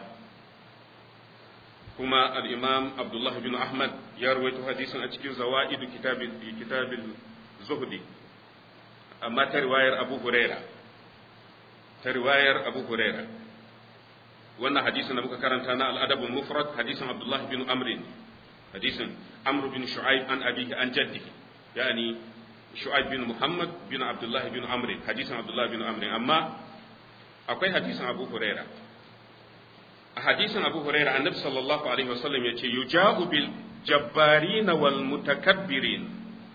kuma al-Imam Abdullah bin Ahmad ya rawaito hadisin a cikin zawaidu kitabil kitabil zuhdi amma ta riwayar Abu Huraira ta riwayar Abu Huraira wannan hadisin da muka karanta na al-adabul mufrad hadisin Abdullah bin Amr hadisin Amr bin Shu'aib an abihi an jaddihi yani Shu'aib bin Muhammad bin Abdullah bin Amr hadisin Abdullah bin Amr amma akwai hadisin Abu Huraira a hadisin Abu Huraira annabi sallallahu alaihi wasallam yace yuja'u bil jabbarin wal mutakabbirin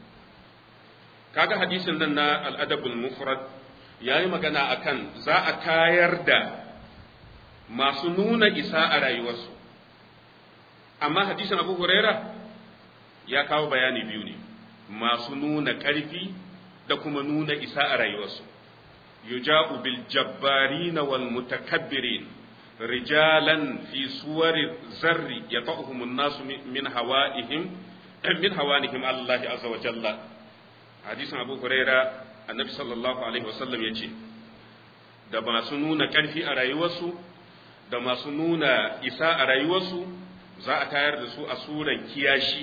kaga hadisin nan na al-adabul mufrad yayi magana akan za a tayar da masu nuna isa a rayuwarsu amma hadisin Abu Huraira ya kawo bayani biyu ne masu nuna ƙarfi da kuma nuna isa a rayuwarsu yuja'u bil jabbarin wal mutakabbirin rijalan fi suwari zarri yata'uhum an-nasu min hawa'ihim min hawanihim Allah azza wa jalla hadisin Abu Huraira annabi sallallahu alaihi wasallam yace da masu nuna ƙarfi a rayuwarsu da masu nuna isa a rayuwarsu za a tayar da su a suran kiyashi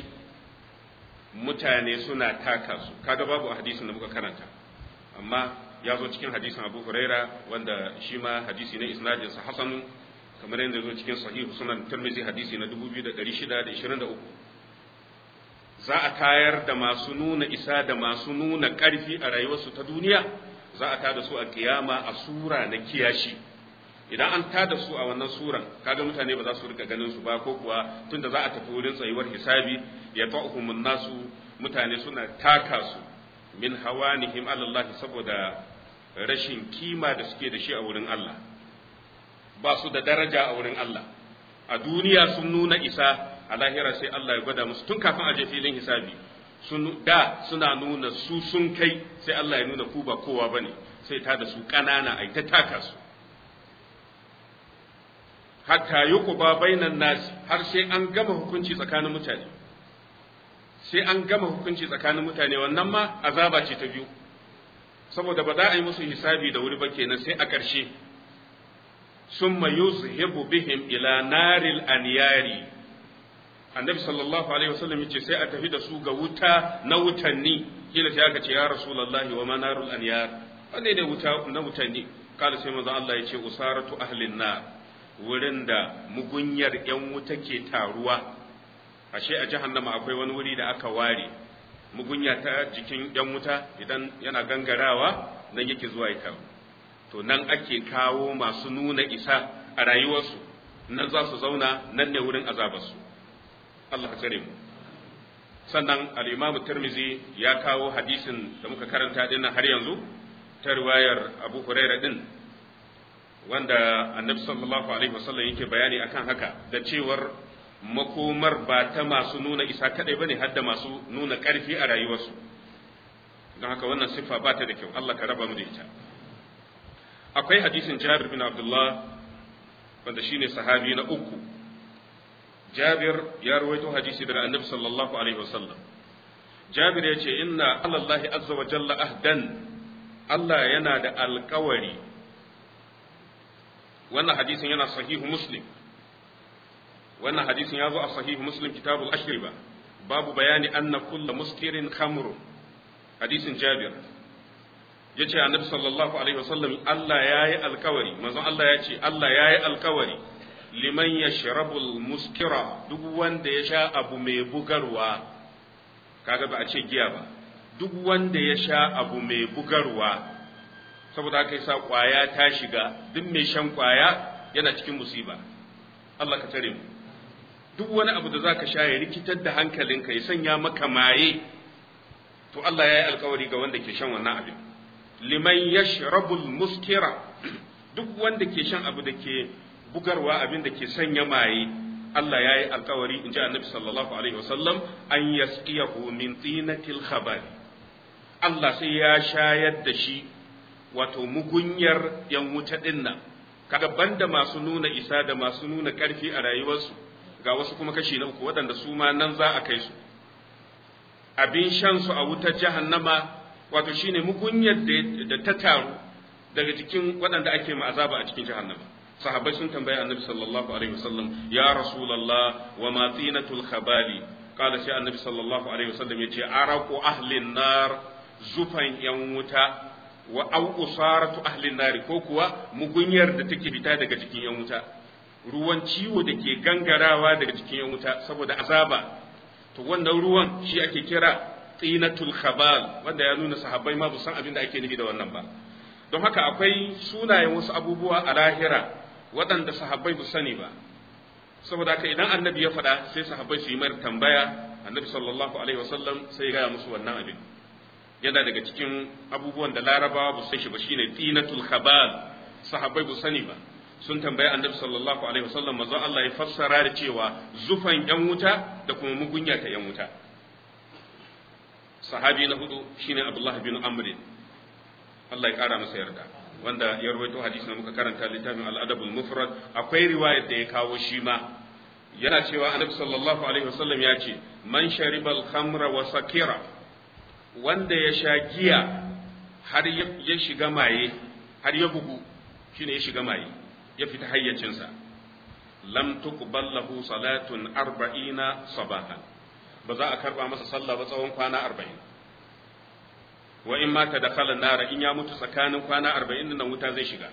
mutane suna taka su kaga babu a hadisin da muka karanta amma ya zo cikin hadisin Abu Huraira wanda shi ma hadisi ne isnadin sa hasan kamar yadda zo cikin sahih sunan Tirmidhi hadisi na dubu biyu da ɗari shida da ishirin da uku za a tayar da masu nuna isa da masu nuna ƙarfi a rayuwarsu ta duniya za a tada su a kiyama a sura na kiyashi idan an tada su a wannan suran kaga mutane ba za su rika ganin su ba ko kuwa tunda za a tafi wurin tsayuwar hisabi ya ta'uhumun nasu mutane suna taka su min hawanihim alallahi saboda rashin kima da suke da shi a wurin Allah ba su da daraja a wurin Allah a duniya sun nuna isa a lahira sai Allah ya gwada musu tun kafin a je filin hisabi sun da suna nuna su sun kai sai Allah ya nuna ku ba kowa bane sai ta da su kanana ai ta taka su hatta yuqba bainan nasi har sai an gama hukunci tsakanin mutane sai an gama hukunci tsakanin mutane wannan ma azaba ce ta biyu saboda ba za a yi musu hisabi da wuri ba kenan sai a ƙarshe summa yuzhibu bihim ila naril anyari annabi sallallahu alaihi wasallam yace sai a tafi da su ga wuta na wutanni kila sai aka ce ya rasulullahi wa manarul anyar wanne ne wuta na wutanni kala sai manzo Allah yace usaratu ahlin nar wurin da mugunyar yan wuta ke taruwa ashe a jahannama akwai wani wuri da aka ware mugunya ta jikin yan wuta idan yana gangarawa nan yake zuwa ya to nan ake kawo masu nuna isa a rayuwarsu nan za su zauna nan ne wurin azabarsu Allah ka tsare mu sannan al-Imam Tirmidhi ya kawo hadisin da muka karanta din har yanzu ta riwayar Abu Hurairah din wanda Annabi sallallahu alaihi wasallam yake bayani akan haka da cewar makomar ba ta masu nuna isa kadai bane har da masu nuna karfi a rayuwarsu don haka wannan siffa ba ta da kyau Allah ka raba mu da ita akwai hadisin Jabir bin Abdullah wanda shine sahabi na uku Jabir ya rawaito hadisi daga Annabi sallallahu alaihi wasallam Jabir ya ce inna alallahi azza wa jalla ahdan Allah yana da alkawari wannan hadisin yana sahihu Muslim wannan hadisin ya zo a sahihu Muslim kitabul ashriba babu bayani anna kullu muskirin khamru hadisin Jabir yace Annabi sallallahu alaihi wasallam Allah yayi alkawari manzon Allah ya ce Allah yayi alkawari liman yashrabul muskira duk wanda ya sha abu mai bugarwa kaga ba a ce giya ba duk wanda ya sha abu mai bugarwa saboda haka yasa kwaya ta shiga, duk mai shan kwaya yana cikin musiba. Allah ka tare mu. Duk wani abu da zaka sha ya rikitar da hankalinka ya sanya maka maye, to Allah ya yi alkawari ga wanda ke shan wannan abin. Liman yashrabul muskira, duk wanda ke shan abu da ke bugarwa, abin da ke sanya maye, Allah ya yi alkawari in ji annabi sallallahu alaihi wasallam an yasqiyahu min tinatil khabal. Allah sai ya shayar da shi wato mugunyar yan wuta dinnan. Kaga banda masu nuna isa da masu nuna karfi a rayuwarsu, ga wasu kuma kashi na uku waɗanda su ma nan za a kai su. Abin shan su a wutar jahannama wato shine mugunyar da ta taru daga cikin waɗanda ake ma azaba a cikin jahannama. Sahabbai sun tambaya annabi sallallahu alaihi wasallam, ya rasulullah wa ma tinatul khabali, qala sai annabi sallallahu alaihi wasallam yace araqu ahlin nar, zufan yan wuta, wa au usaratu ahlin nar, ko kuwa mugunyar da take fita daga cikin yan wuta, ruwan ciwo da ke gangarawa daga cikin yan wuta saboda azaba. To wannan ruwan shi ake kira tinatul khabal, wanda ya nuna sahabbai ma ba san abin da ake nufi da wannan ba. Don haka akwai sunayen wasu abubuwa a lahira waɗanda sahabbai ba sani ba, saboda haka idan annabi ya faɗa sai sahabbai su yi mai tambaya, annabi sallallahu alaihi wasallam sai ya gaya musu wannan abin. Yana daga cikin abubuwan da larabawa ba sai shi ba, shine tinatul khabal, sahabbai ba sani ba. Sun tambaya annabi sallallahu alaihi wasallam, manzon Allah ya fassara da cewa zufan yan wuta da kuma mugunya ta yan wuta. Sahabi na hudu shine Abdullah bin Amr, Allah ya kara masa yarda, wanda ya rawaito hadisin da muka karanta littafin al-Adab al-Mufrad. Akwai riwayar da ya kawo shi ma, yana cewa annabi sallallahu alaihi wasallam ya ce, man shariba al-khamra wa sakira, wanda ya sha giya har ya shiga maye, har ya bugu, shine ya shiga maye, ya fita hayyacinsa, lam tuqbal lahu salatun arba'ina sabahan, ba za a karba masa sallah ba tsawon kwana arba'in. Wa in mata da khala nara, in ya mutu tsakanin kwana arba'in nan wuta zai shiga.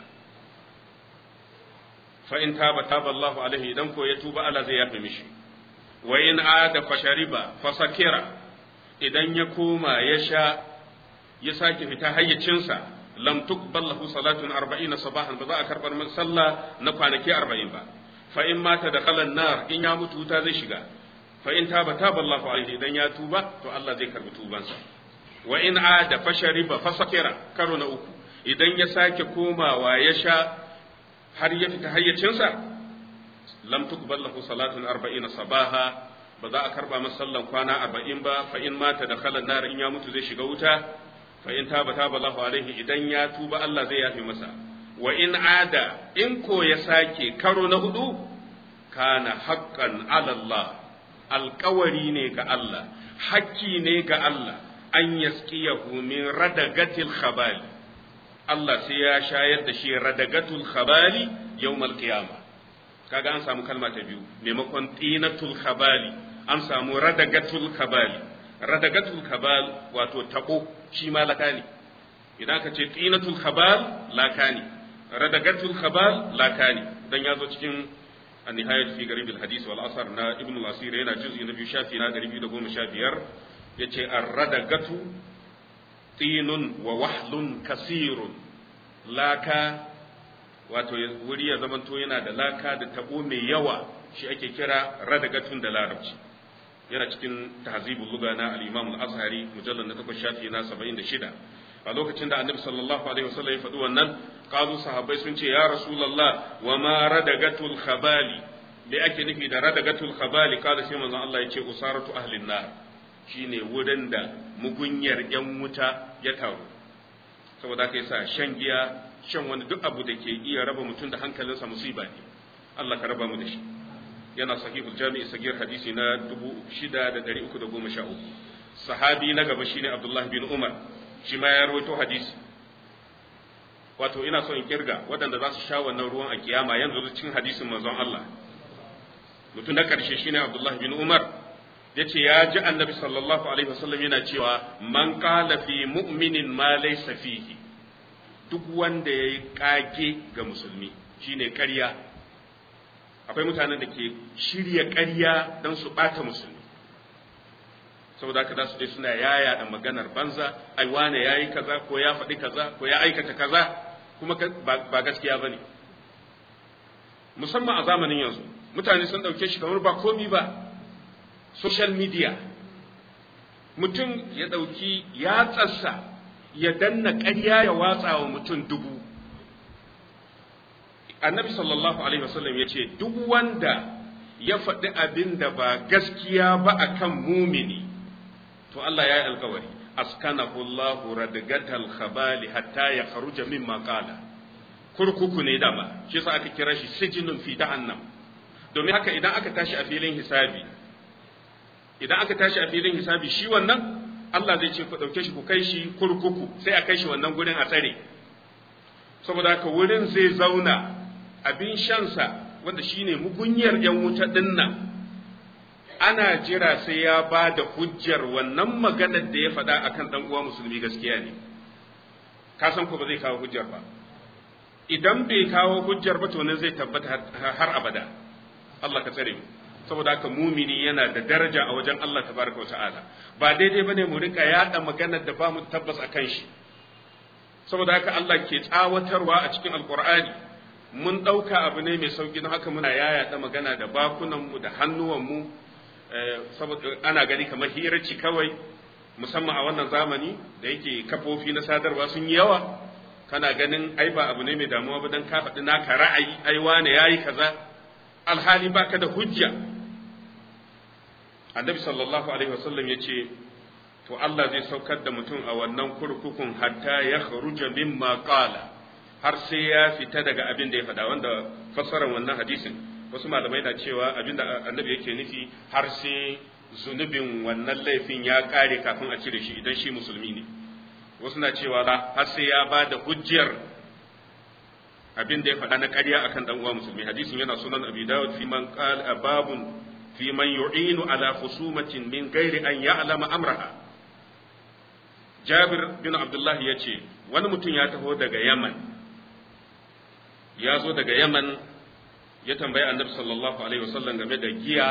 Fa in taba taba Allahu alaihi, idan ko ya tuba Allah zai yafe mishi. Wa in ada fashariba fasakira, idan ya koma ya sha ya sake fita hayyacinsa, lam tuqbal lahu salatun arba'ina sabahan, ba za a karbar masa sallah na kwanaki arba'in ba. Fa in mata da khala nar, in ya mutu wuta zai shiga. Fa in taba taba Allahu alaihi, idan ya tuba to Allah zai karbi tubansa. Wa in ada fashariba fasakira, karo na uku, idan ya sake komawa ya sha har ya fita hayyacinsa, lam tuqbal lahu salatun arba'ina sabaha, ba za a karba masa sallan kwana arba'in ba. Fa in mata da khala nar, in ya mutu zai shiga wuta. Fa in taba taba Allahu alaihi, idan ya tuba Allah zai yafe masa. Wa in ada, in ko ya sake karo na hudu, kana haqqan ala Allah, alƙawari ne ga Allah, hakki ne ga Allah, an yaskiyahu min radagatil khabali, Allah sai ya shayar da shi radagatul khabali yawmal qiyama. Kaga an samu kalma ta biyu, maimakon tinatul khabali an samu radagatul khabali. Radagatul khabal wato tabo, shi ma laka ne. Idan ka ce tinatul khabal laka ne, radagatul khabal laka ne. Dan ya zo cikin an-nihayat fi garib al-hadith wal asar na Ibn al-Asir, yana juz'i na biyu shafi na ɗari biyu da goma sha biyar. Yace ar-radagatu tinun wa wahlun kasirun, laka wato wuri ya zamanto yana da laka da tabo mai yawa, shi ake kira radagatun da larabci. Yana cikin tahzibul lugha na al-Imam al-Azhari, mujallal na takwas shafi na saba'in da shida. A lokacin da Annabi sallallahu alaihi wasallam ya faɗi wannan, qalu sahabbai sun ce, ya rasulullah wa ma radagatul khabali, me ake nufi da radagatul khabali? Kada sai manzon Allah ya ce usaratu ahlin nar, shine wurin da mugunyar yan wuta ya taru. Saboda haka yasa shan giya, shan wani duk abu da ke iya raba mutum da hankalinsa musiba ne. Allah ka raba mu da shi. Yana sahihul jami'i sagir hadisi na dubu shida da ɗari uku da goma sha uku. Sahabi na gaba shine Abdullah bin Umar, shi ma ya rawaito hadisi. Wato ina so in kirga waɗanda za su sha wannan ruwan a kiyama, yanzu cikin hadisin manzon Allah. Mutum na ƙarshe shine Abdullah bin Umar, yace ya ji annabi sallallahu alaihi wasallam yana cewa, man qala fi mu'minin ma laysa fihi, duk wanda yayi kage ga musulmi, shine ƙarya. Akwai mutanen da ke shirya ƙarya don su bata musulmi. saboda haka za su je suna yaya da maganar banza, ai wane yayi kaza ko ya faɗi kaza ko ya aikata kaza, kuma ba gaskiya bane. Musamman a zamanin yanzu mutane sun ɗauke shi kamar ba komi ba. Social media, mutum ya ɗauki yatsarsa ya danna ƙarya ya watsa wa mutum dubu. Annabi sallallahu alaihi wasallam ya ce duk wanda ya faɗi abin da ba gaskiya ba akan mumini, to Allah ya yi alkawari, askanahu Allahu radgatal khabali hatta ya kharuja mimma qala. Kurkuku ne dama, shi yasa aka kira shi sijinun fi jahannam. Domin haka idan aka tashi a filin hisabi, idan aka tashi a filin hisabi shi wannan Allah zai ce ku ɗauke shi ku kai shi kurkuku, sai a kai shi wannan gurin a tsare. Saboda haka wurin zai zauna, abin shansa wanda shine mugunyar yan wuta dinnan, ana jira sai ya ba da hujjar wannan maganar da ya faɗa akan dan uwa musulmi gaskiya ne. Ka san ko ba zai kawo hujjar ba. Idan bai kawo hujjar ba to nan zai tabbata har abada. Allah ka tsare mu. Saboda haka mumini yana da daraja a wajen Allah tabaraka wa ta'ala. Ba daidai bane mu rika yada maganar da ba mu tabbas akan shi. Saboda haka Allah ke tsawatarwa a cikin Alqur'ani. Mun dauka abu ne mai sauki don haka muna yayata magana da bakunan mu da hannuwan mu, saboda ana gani kamar hirarci kawai, musamman a wannan zamani da yake kafofi na sadarwa sun yi yawa. Kana ganin ai ba abu ne mai damuwa ba dan ka faɗi naka ra'ayi, ai wane yayi kaza, alhali baka da hujja. Annabi sallallahu alaihi wasallam yace to Allah zai saukar da mutum a wannan kurkukun hatta ya kharuja mimma qala, har sai ya fita daga abin da ya faɗa, wanda fassarar wannan hadisin wasu malamai na cewa abin da annabi yake nufi har sai zunubin wannan laifin ya kare kafin a cire shi idan shi musulmi ne. Wasu na cewa har sai ya ba da hujjar abin da ya faɗa na ƙarya akan dan uwa musulmi. Hadisin yana sunan Abi Dawud fi man qala babun fi man yu'inu ala khusumatin min ghairi an ya'lama amraha. Jabir bin Abdullah yace wani mutum ya taho daga Yaman, ya zo daga Yaman ya tambayi Annabi sallallahu alaihi wasallam game da giya,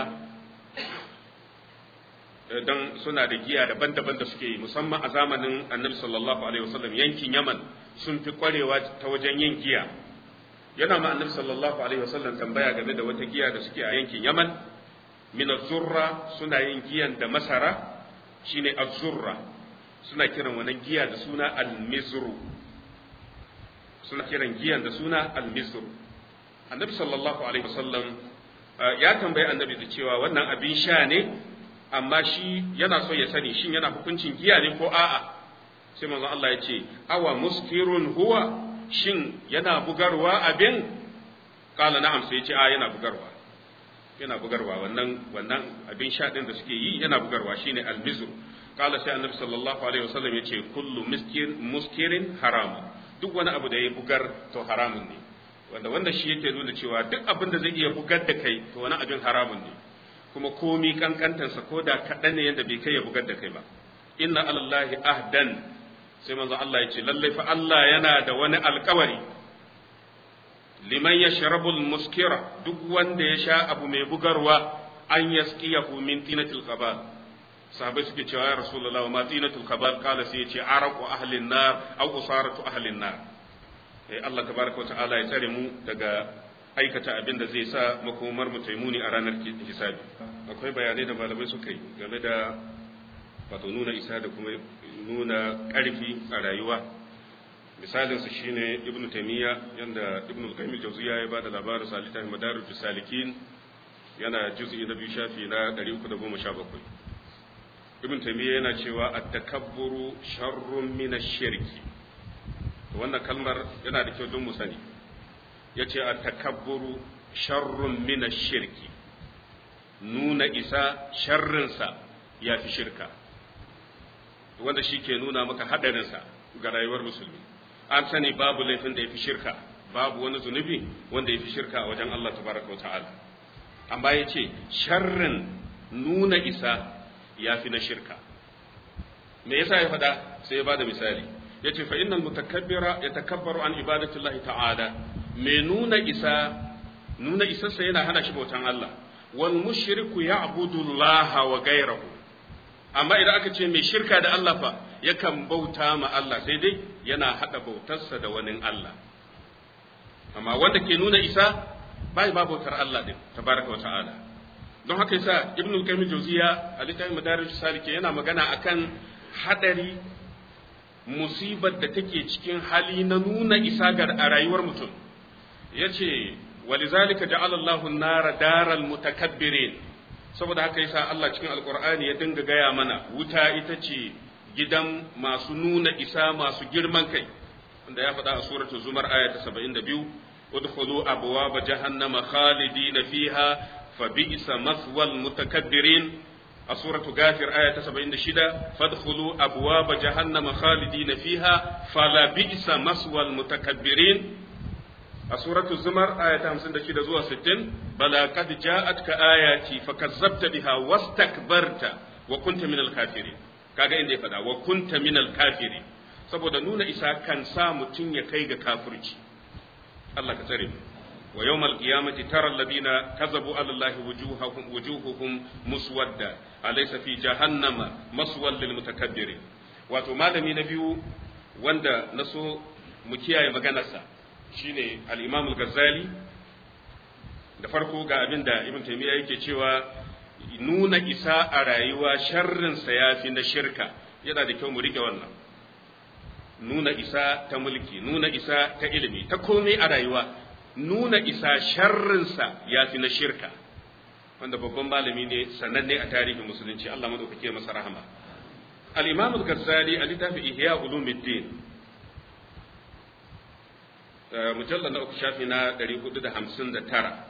dan suna da giya daban-daban da suke yi, musamman a zamanin Annabi sallallahu alaihi wasallam yankin Yaman sun fi kwarewa ta wajen yin giya. Yana ma Annabi sallallahu alaihi wasallam tambaya game da wata giya da suke a yankin Yaman, min az-zurra, suna yin giyan da masara, shine az-zurra. Suna kiran wannan giya da suna al-mizru, suna kiran giyan da suna al-mizru. Annabi sallallahu alaihi wasallam ya tambayi Annabi da cewa wannan abin sha ne, amma shi yana so ya sani shin yana hukuncin giya ne ko a'a. Sai manzon Allah ya ce awa muskirun huwa, shin yana bugarwa abin? Kala na'am, sai ya ce a yana bugarwa, yana bugarwa wannan wannan abin sha din da suke yi yana bugarwa, shine al-mizru. Kala sai Annabi sallallahu alaihi wasallam ya ce kullu miskir muskirin haram, duk wani abu da ya bugar to haramun ne, wanda wanda shi yake nuna cewa duk abin da zai iya bugar da kai to wani abin haramun ne, kuma komi kankantansa ko da kaɗan ne yadda bai kai ya bugar da kai ba. Inna alallahi ahdan, sai manzo Allah ya ce lallai fa Allah yana da wani alkawari, liman yashrabul muskira, duk wanda ya sha abu mai bugarwa, an yasqiyahu min tinatil qabal. Sahabbai suke cewa ya rasulullahi ma tinatul qabal, kala sai ya ce araqu ahlin nar aw usaratu ahlin nar. Eh Allah tabaraka wa ta'ala ya tsare mu daga aikata abin da zai sa makomar mu taimuni a ranar hisabi. Akwai bayanai da malamai suka yi game da wato nuna isa da kuma nuna ƙarfi a rayuwa. Misalin su shine Ibn Taymiyyah, yanda Ibn al-Qayyim al-Jawziyya ya bada labarin sa littafin Madarij as-Salikin, yana juz'i na biyu shafi na ɗari uku da goma sha bakwai. Ibn Taymiyyah yana cewa at-takabburu sharrun min ash-shirki. Wannan kalmar yana da kyau don mu sani. Yace at-takabburu sharrun min ash-shirki. Nuna isa sharrinsa ya fi shirka. Wanda shi ke nuna maka hadarinsa ga rayuwar musulmi. An sani babu laifin da ya fi shirka, babu wani zunubi wanda ya fi shirka a wajen Allah tabaraka wa ta'ala. Amma ya ce sharrin nuna isa ya fi na shirka. Me yasa ya faɗa? Sai ya bada misali. Ya ce fa innal mutakabbira yatakabbaru an ibadatillahi ta'ala. Me nuna isa, nuna isarsa yana hana shi bautan Allah. Wal mushriku ya'budu Allah wa ghayrahu. amma idan aka ce mai shirka da Allah fa yakan bauta ma Allah sai dai yana hada bautarsa da wani Allah. Amma wanda ke nuna isa bai ba bautar Allah din tabaraka wa ta'ala. Don haka yasa Ibn al-Qayyim Jawziya a littafin Madarij Salike yana magana akan hadari musibar da take cikin hali na nuna isa ga a rayuwar mutum. Yace walizalika ja'ala Allahu an-nara daral mutakabbirin. Saboda haka yasa Allah cikin Alqur'ani ya dinga gaya mana wuta ita ce gidan masu nuna isa masu girman kai, wanda ya faɗa a suratul Zumar aya ta saba'in da biyu, udkhulu abwaaba jahannama khalidina fiha fa bi'sa maswal mutakabbirin. A suratul Ghafir aya ta saba'in da shida, fadkhulu abwaaba jahannama khalidina fiha fala bi'sa maswal mutakabbirin. A suratul Zumar aya ta hamsin da shida zuwa sittin, bala qad ja'atka ayati fakazzabta biha wastakbarta wa kunta minal kafirin. Kaga inda ya faɗa wa kunta minal kafirin, saboda nuna isa kan sa mutum ya kai ga kafirci. Allah ka tsare mu. Wa yawmal qiyamati tara alladhina kazabu ala allahi wujuhahum wujuhuhum muswadda alaysa fi jahannama maswal lil mutakabbirin. Wato malami na biyu wanda naso mu kiyaye maganarsa shine al-Imam al-Ghazali. Da farko ga abin da Ibn Taymiyyah yake cewa nuna isa a rayuwa sharrinsa ya fi na shirka. Yana da kyau mu rike wannan. Nuna isa ta mulki, nuna isa ta ilimi, ta komai a rayuwa, nuna isa sharrinsa ya fi na shirka, wanda babban malami ne sananne a tarihin musulunci. Allah madaukake masa rahama. Al-Imam al-Ghazali a littafin Ihya Ulumuddin mujallal na uku shafi na ɗari hudu da hamsin da tara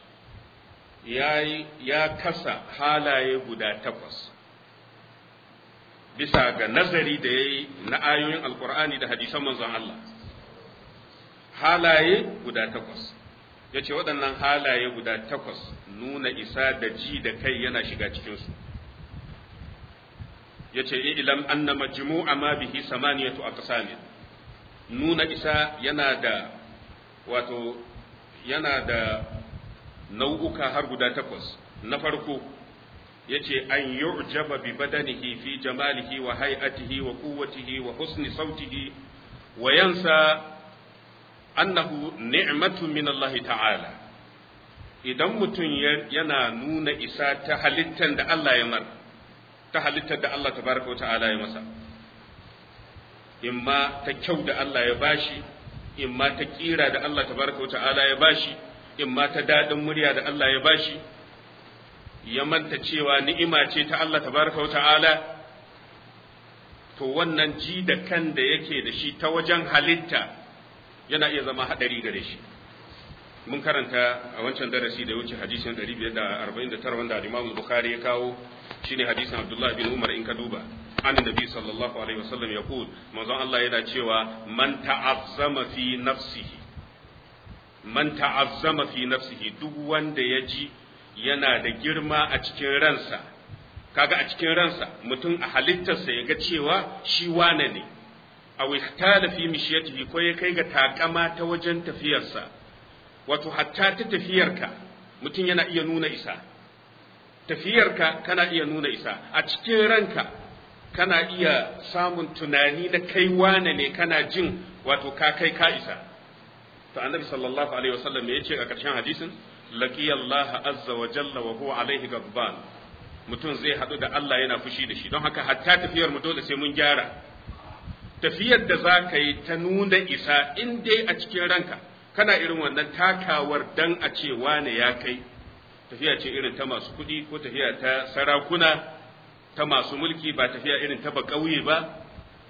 ya kasa halaye guda takwas bisa ga nazari da ya yi na ayoyin alkur'ani da hadisan manzon Allah. Halaye guda takwas ya ce waɗannan halaye guda takwas nuna isa da ji da kai yana shiga cikinsu. Ya ce ilam anna majmu'a ma bihi samaniyatu aqsamin. Nuna isa yana da wato yana da nau'uka har guda takwas. Na farko yace an yu'jaba bi badanihi fi jamalihi wa hay'atihi wa quwwatihi wa husni sautihi wa yansa annahu ni'matun min Allah ta'ala. Idan mutum yana nuna isa ta halittar da Allah ya mar, ta halittar da Allah tabaraka wa ta'ala ya masa, imma ta kyau da Allah ya bashi, imma ta kira da Allah tabaraka wa ta'ala ya bashi, imma ta dadin murya da Allah ya bashi, ya manta cewa ni'ima ce ta Allah tabaraka wa ta'ala, to wannan ji da kan da yake da shi ta wajen halitta yana iya zama hadari gare shi. Mun karanta a wancan darasi da wuce hadisin ɗari biyar da arba'in da tara wanda Imam Bukhari ya kawo, shine hadisin Abdullah bin Umar in ka duba. An Nabi sallallahu alaihi wasallam ya qul, manzon Allah yana cewa man ta'azzama fi nafsihi, man ta'azzama fi nafsihi, duk wanda ya ji yana da girma a cikin ransa. Kaga a cikin ransa mutum a halittarsa ya ga cewa shi wane ne, a wihtala fi mishiyatihi, ko ya kai ga takama ta wajen tafiyarsa. Wato hatta ta tafiyarka mutum yana iya nuna isa, tafiyarka kana iya nuna isa, a cikin ranka kana iya samun tunani na kai wane ne, kana jin wato ka kai ka isa. To annabi sallallahu alaihi wasallam ya ce a ƙarshen hadisin, laqiyallaha azza wa jalla wa huwa alaihi ghadban. Mutum zai haɗu da Allah yana fushi da shi. Don haka hatta tafiyar mu dole sai mun gyara. Tafiyar da za ka yi ta nuna isa, in dai a cikin ranka kana irin wannan takawar dan a ce wane ya kai, tafiya ce irin ta masu kuɗi ko tafiya ta sarakuna, ta masu mulki, ba tafiya irin ta baƙauye ba,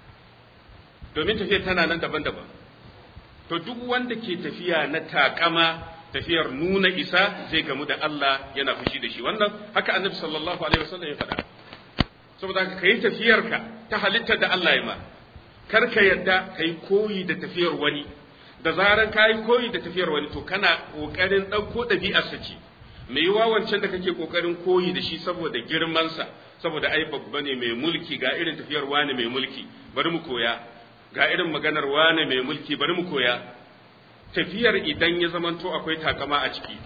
domin tafiya tana nan daban-daban. To duk wanda ke tafiya na takama, tafiyar nuna isa, zai gamu da Allah yana fushi da shi. Wannan haka annabi sallallahu alaihi wasallam ya faɗa. Saboda haka kai tafiyarka ta halittar da Allah ya ma, kar ka yadda kai koyi da tafiyar wani. Da zaran kai koyi da tafiyar wani, to kana kokarin ɗauko ɗabi'arsa ce. Mai yiwa wancan da kake kokarin koyi da shi saboda girmansa, saboda ai babba ne mai mulki, ga irin tafiyar wani mai mulki, bari mu koya. Ga irin maganar wani mai mulki, bari mu koya. Tafiyar idan ya zamanto akwai takama a ciki,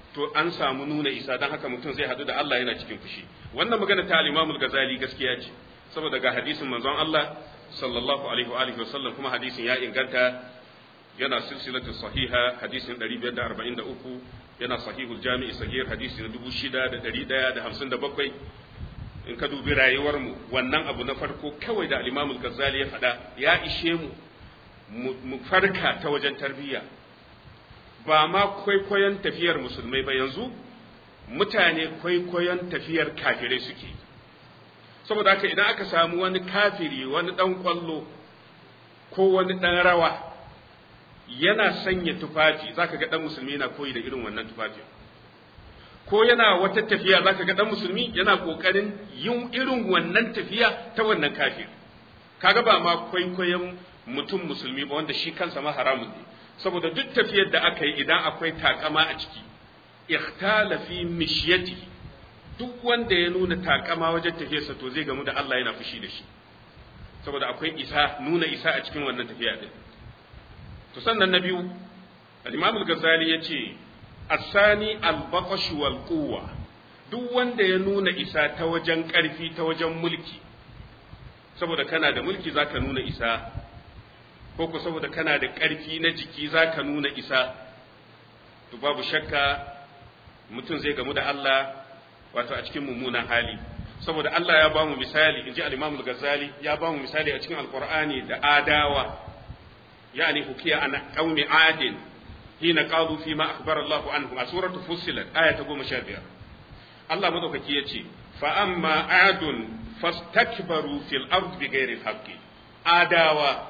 to an samu nuna isa don haka mutum zai hadu da Allah yana cikin fushi. Wannan magana ta al-Imam al-Ghazali gaskiya ce, saboda ga hadisin manzon Allah sallallahu alaihi wa alihi wasallam, kuma hadisin ya inganta, yana silsilatu sahiha hadisin ɗari biyar da arba'in da uku, yana sahihul jami'i sahih hadisi na dubu shida da ɗari ɗaya da hamsin da bakwai. In ka dubi rayuwar mu, wannan abu na farko kawai da al-Imam al-Ghazali ya faɗa ya ishe mu mu farka ta wajen tarbiyya. Ba ma kwaikwayon tafiyar musulmai ba, yanzu mutane kwaikwayon tafiyar kafirai suke. Saboda haka idan aka samu wani kafiri, wani dan kwallo ko wani dan rawa yana sanya tufafi, zaka ga dan musulmi yana koyi da irin wannan tufafi. Ko yana wata tafiya, zaka ga dan musulmi yana kokarin yin irin wannan tafiya ta wannan kafiri. Kaga ba ma kwaikwayon mutum musulmi ba, wanda shi kansa ma haramun ne. Saboda duk tafiyar da aka yi idan akwai takama a ciki, ikhtala fi mishyati, duk wanda ya nuna takama wajen tafiyarsa to zai gamu da Allah yana fushi da shi, saboda akwai isa, nuna isa a cikin wannan tafiya din. To sannan na biyu, al-Imam al-Ghazali yace asani al-baqash wal quwwa, duk wanda ya nuna isa ta wajen karfi, ta wajen mulki, saboda kana da mulki zaka nuna isa, ko ko saboda kana da ƙarfi na jiki zaka nuna isa, to babu shakka mutum zai gamu da Allah wato a cikin mummunan hali. Saboda Allah ya bamu misali, inji al-Imam al-Ghazali ya bamu misali a cikin Al-Qur'ani da adawa, yani hukiya an qaumi adin hina qalu fi ma akhbara Allah anhum, a suratu Fussilat aya ta goma sha biyar. Allah madaukaki yace fa amma adun fastakbaru fil ardi bighairi al-haqqi, adawa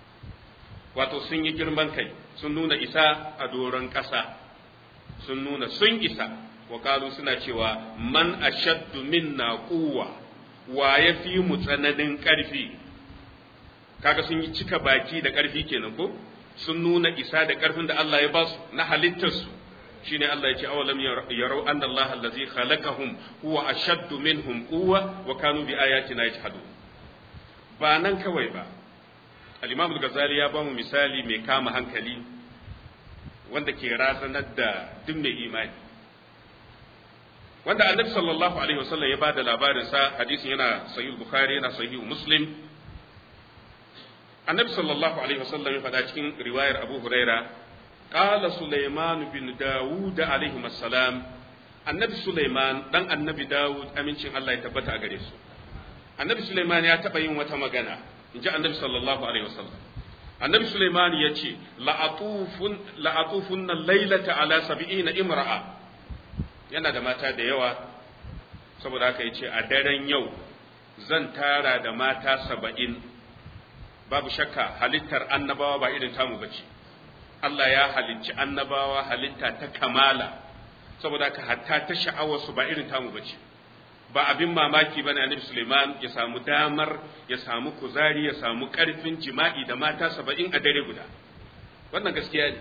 wato sun yi girman kai, sun nuna isa a doron ƙasa, sun nuna sun isa, wa kalu suna cewa man ashaddu minna quwwa, wa ya fi mu tsananin ƙarfi. Kaga sun yi cika baki da ƙarfi kenan ko, sun nuna isa da ƙarfin da Allah ya ba su na halittarsu. Shine Allah ya ce awalam yarau anna Allah allazi khalaqahum huwa ashaddu minhum quwwa wa kanu bi ayatina yajhadun. Ba nan kawai ba, al-Imam al-Ghazali ya ba mu misali mai kama hankali wanda ke razanar da duk mai imani, wanda Annabi sallallahu alaihi wasallam ya ba da labarin sa, hadisin yana sahih Bukhari, yana sahih Muslim. Annabi sallallahu alaihi wasallam ya faɗa cikin riwayar Abu Huraira, qala Sulaiman bin Dawud alaihi assalam, Annabi Sulaiman dan Annabi Dawud, amincin Allah ya tabbata a gare su. Annabi Sulaiman ya taɓa yin wata magana, in ji Annabi sallallahu alaihi wasallam. Annabi Sulaiman ya ce la'atufun la'atufun laylata ala sab'ina imra'a, yana da mata da yawa, saboda haka yace a daren yau zan tara da mata saba'in. Babu shakka halittar annabawa ba irin tamu bace. Allah ya halicci annabawa halitta ta kamala, saboda haka hatta ta sha'awar su ba irin tamu bace. Ba abin mamaki bane Annabi Sulaiman ya samu damar, ya samu kuzari, ya samu karfin jima'i da mata saba'in a dare guda. Wannan gaskiya ne.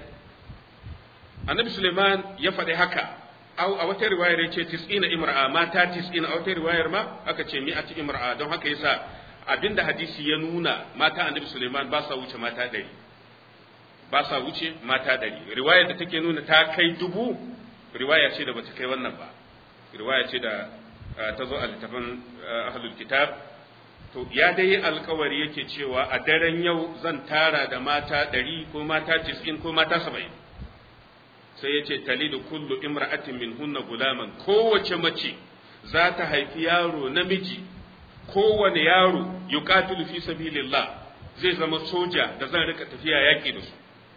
Annabi Sulaiman ya faɗi haka, a wata riwayar ya ce tis'ina imra'a, mata tis'ina, a wata riwayar ma aka ce mi'ati imra'a. Don haka yasa abinda hadisi ya nuna, mata Annabi Sulaiman ba sa wuce mata ɗari, ba sa wuce mata ɗari. Riwayar da take nuna ta kai dubu, riwaya ce da bata kai wannan ba, riwaya ce da ta zo a littafin ahlul kitab. To ya dai alkawari yake cewa a daren yau zan tara da mata ɗari ko mata tis'in ko mata saba'in. Sai ya ce talidu kullu imra'atin min hunna gulaman, kowace mace za ta haifi yaro namiji, kowane yaro yuqatilu fi sabilillah, zai zama soja da zan rika tafiya yaki da su.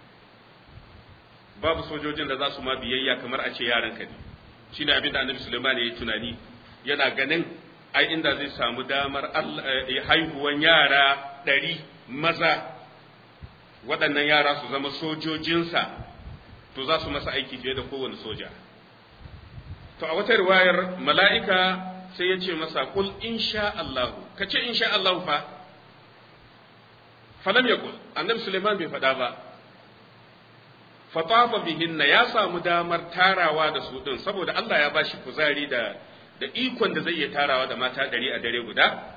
Babu sojojin da za su ma biyayya kamar a ce yaran ka ne. Shine abin da Annabi Sulaiman ya yi tunani, yana ganin ai inda zai samu damar haihuwan yara ɗari maza, waɗannan yara su zama sojojinsa, to za su masa aiki fiye da kowane soja. To a wata riwayar mala'ika sai ya ce masa kul insha Allah, ka ce insha Allah fa, falam ya kul, Annabi Sulaiman bai faɗa ba. Fatafa bihinna, ya samu damar tarawa da su ɗin, saboda Allah ya bashi kuzari da da ikon da zai iya tarawa da mata ɗari a dare guda.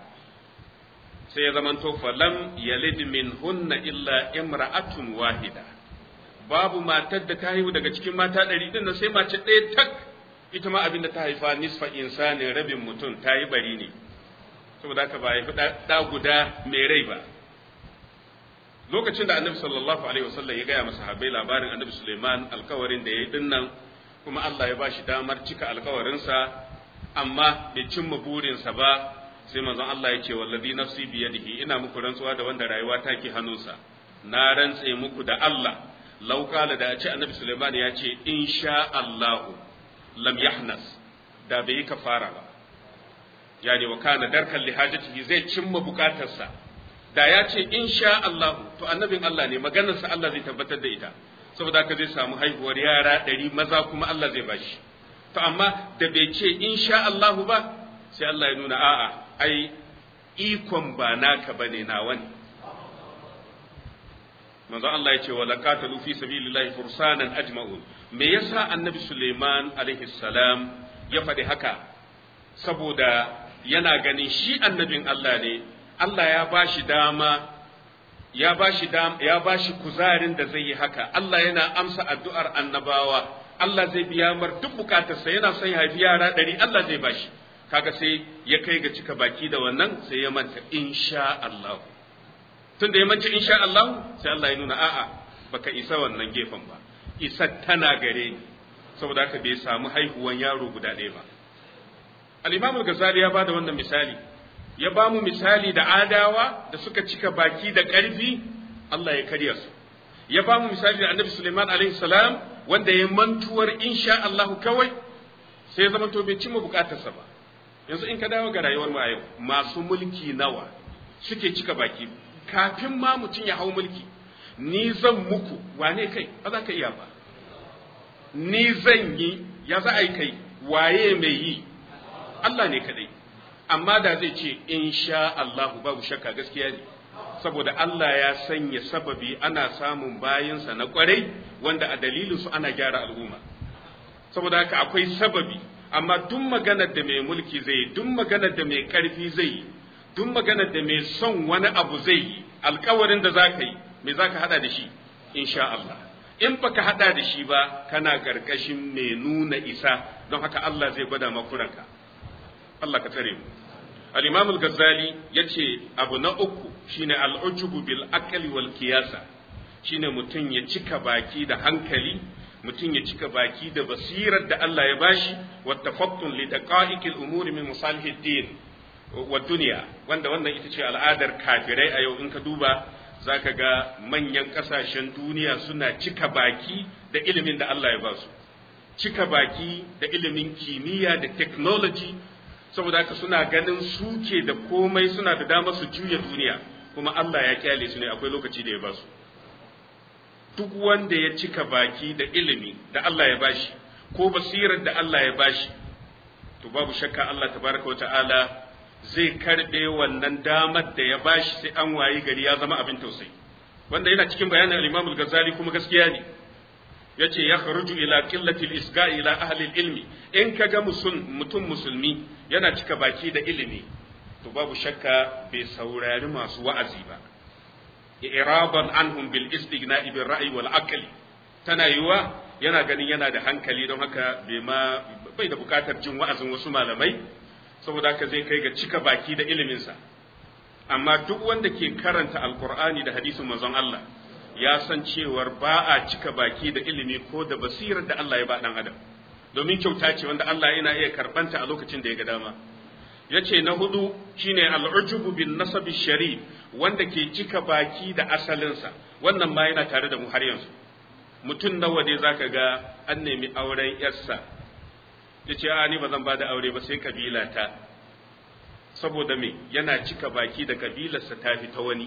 Sai ya zamanto falam yalid min hunna illa imra'atun wahida, babu matar da ta haihu daga cikin mata ɗari din nan sai mace ɗaya tak ita ma abin da ta haifa nisfa insani rabin mutum ta yi bari ne saboda haka ba haifi ɗa guda mai rai ba lokacin da annabi sallallahu alaihi wasallam ya gaya masa sahabbai labarin annabi Suleiman alkawarin da ya yi dinnan kuma Allah ya bashi damar cika alkawarinsa amma bai cimma burinsa ba sai manzon Allah ya ce wallazi nafsi biyadihi ina muku rantsuwa da wanda rayuwa take hannunsa na rantse muku da Allah law qala da ce annabi Suleiman ya ce insha Allah lam yahnas da bai kafara ba yani wa kana darkan li hajatihi zai cimma bukatarsa da ya ce insha Allah to annabin Allah ne maganarsa Allah zai tabbatar da ita saboda haka zai samu haihuwar yara ɗari maza kuma Allah zai bashi to amma da bai ce insha Allah ba sai Allah ya nuna a'a ai ikon ba naka bane nawa ne manzo Allah ya ce wa laqatalu fi sabilillahi fursanan ajma'un me yasa annabi Suleiman alaihi salam ya faɗi haka saboda yana ganin shi annabin Allah ne Allah ya bashi dama ya bashi dama ya bashi kuzarin da zai yi haka Allah yana amsa addu'ar annabawa Allah zai biya mar duk bukatarsa yana son ya haifi yara ɗari Allah zai bashi kaga sai ya kai ga cika baki da wannan sai ya manta insha Allah tun da ya manta insha Allah sai Allah ya nuna a'a baka isa wannan gefen ba isa tana gare ni saboda haka bai samu haihuwan yaro guda ɗaya ba al-Imam al-Ghazali ya bada wannan misali ya ba mu misali da adawa da suka cika baki da ƙarfi Allah ya karya su ya ba mu misali da annabi Suleiman alaihi salam wanda ya mantuwar insha Allah kawai sai ya zama to bai cimma bukatarsa ba yanzu in ka dawo ga rayuwar mu a yau masu mulki nawa suke cika baki kafin ma mutum ya hau mulki ni zan muku wane kai ba za ka iya ba ni zan yi ya za a yi kai waye mai yi Allah ne kadai amma da zai ce insha Allah babu shakka gaskiya ne saboda Allah ya sanya sababi ana samun bayinsa na kwarai wanda a dalilin su ana gyara al'umma saboda haka akwai sababi amma duk maganar da mai mulki zai yi duk maganar da mai karfi zai yi duk maganar da mai son wani abu zai yi alkawarin da zaka yi me zaka hada da shi insha Allah in baka hada da shi ba kana karkashin mai nuna isa don haka Allah zai gwada makuranka Allah ka tsare mu al-Imam al-Ghazali yace abu na uku shine al-ujubu bil aqli wal qiyasa shine mutun ya cika baki da hankali mutun ya cika baki da basirar da Allah ya bashi wa tafattun li daqa'iqil umuri min masalihid din wa dunya wanda wannan ita ce al'adar kafirai a yau in ka duba zaka ga manyan kasashen duniya suna cika baki da ilimin da Allah ya ba su cika baki da ilimin kimiyya da technology saboda haka suna ganin suke da komai suna da dama su juya duniya kuma Allah ya kyale su ne akwai lokaci da ya ba su duk wanda ya cika baki da ilimi da Allah ya bashi ko basirar da Allah ya bashi to babu shakka Allah tabaraka wa ta'ala zai karbe wannan damar da ya bashi sai an wayi gari ya zama abin tausayi wanda yana cikin bayanin al-Imam al-Ghazali kuma gaskiya ne yace ya kharuju ila qillati al-isga ila ahli al-ilmi in kaga mutum musulmi yana cika baki da ilimi to babu shakka bai saurari masu wa'azi ba iraban anhum bil istighna'i bil ra'yi wal aqli tana yiwa yana ganin yana da hankali don haka bai ma bai da bukatar jin wa'azin wasu malamai saboda haka zai kai ga cika baki da ilimin sa amma duk wanda ke karanta alqur'ani da hadisin manzon Allah ya san cewar ba a cika baki da ilimi ko da basirar da Allah ya ba dan adam domin kyauta ce wanda Allah yana iya karbanta a lokacin da ya ga dama yace na hudu shine al'ujubu bin nasabi shari wanda ke cika baki da asalinsa wannan ma yana tare da mu har yanzu mutum nawa ne zaka ga an nemi auren yarsa yace a ni ba zan bada aure ba sai kabila ta saboda me yana cika baki da kabilarsa ta fi ta wani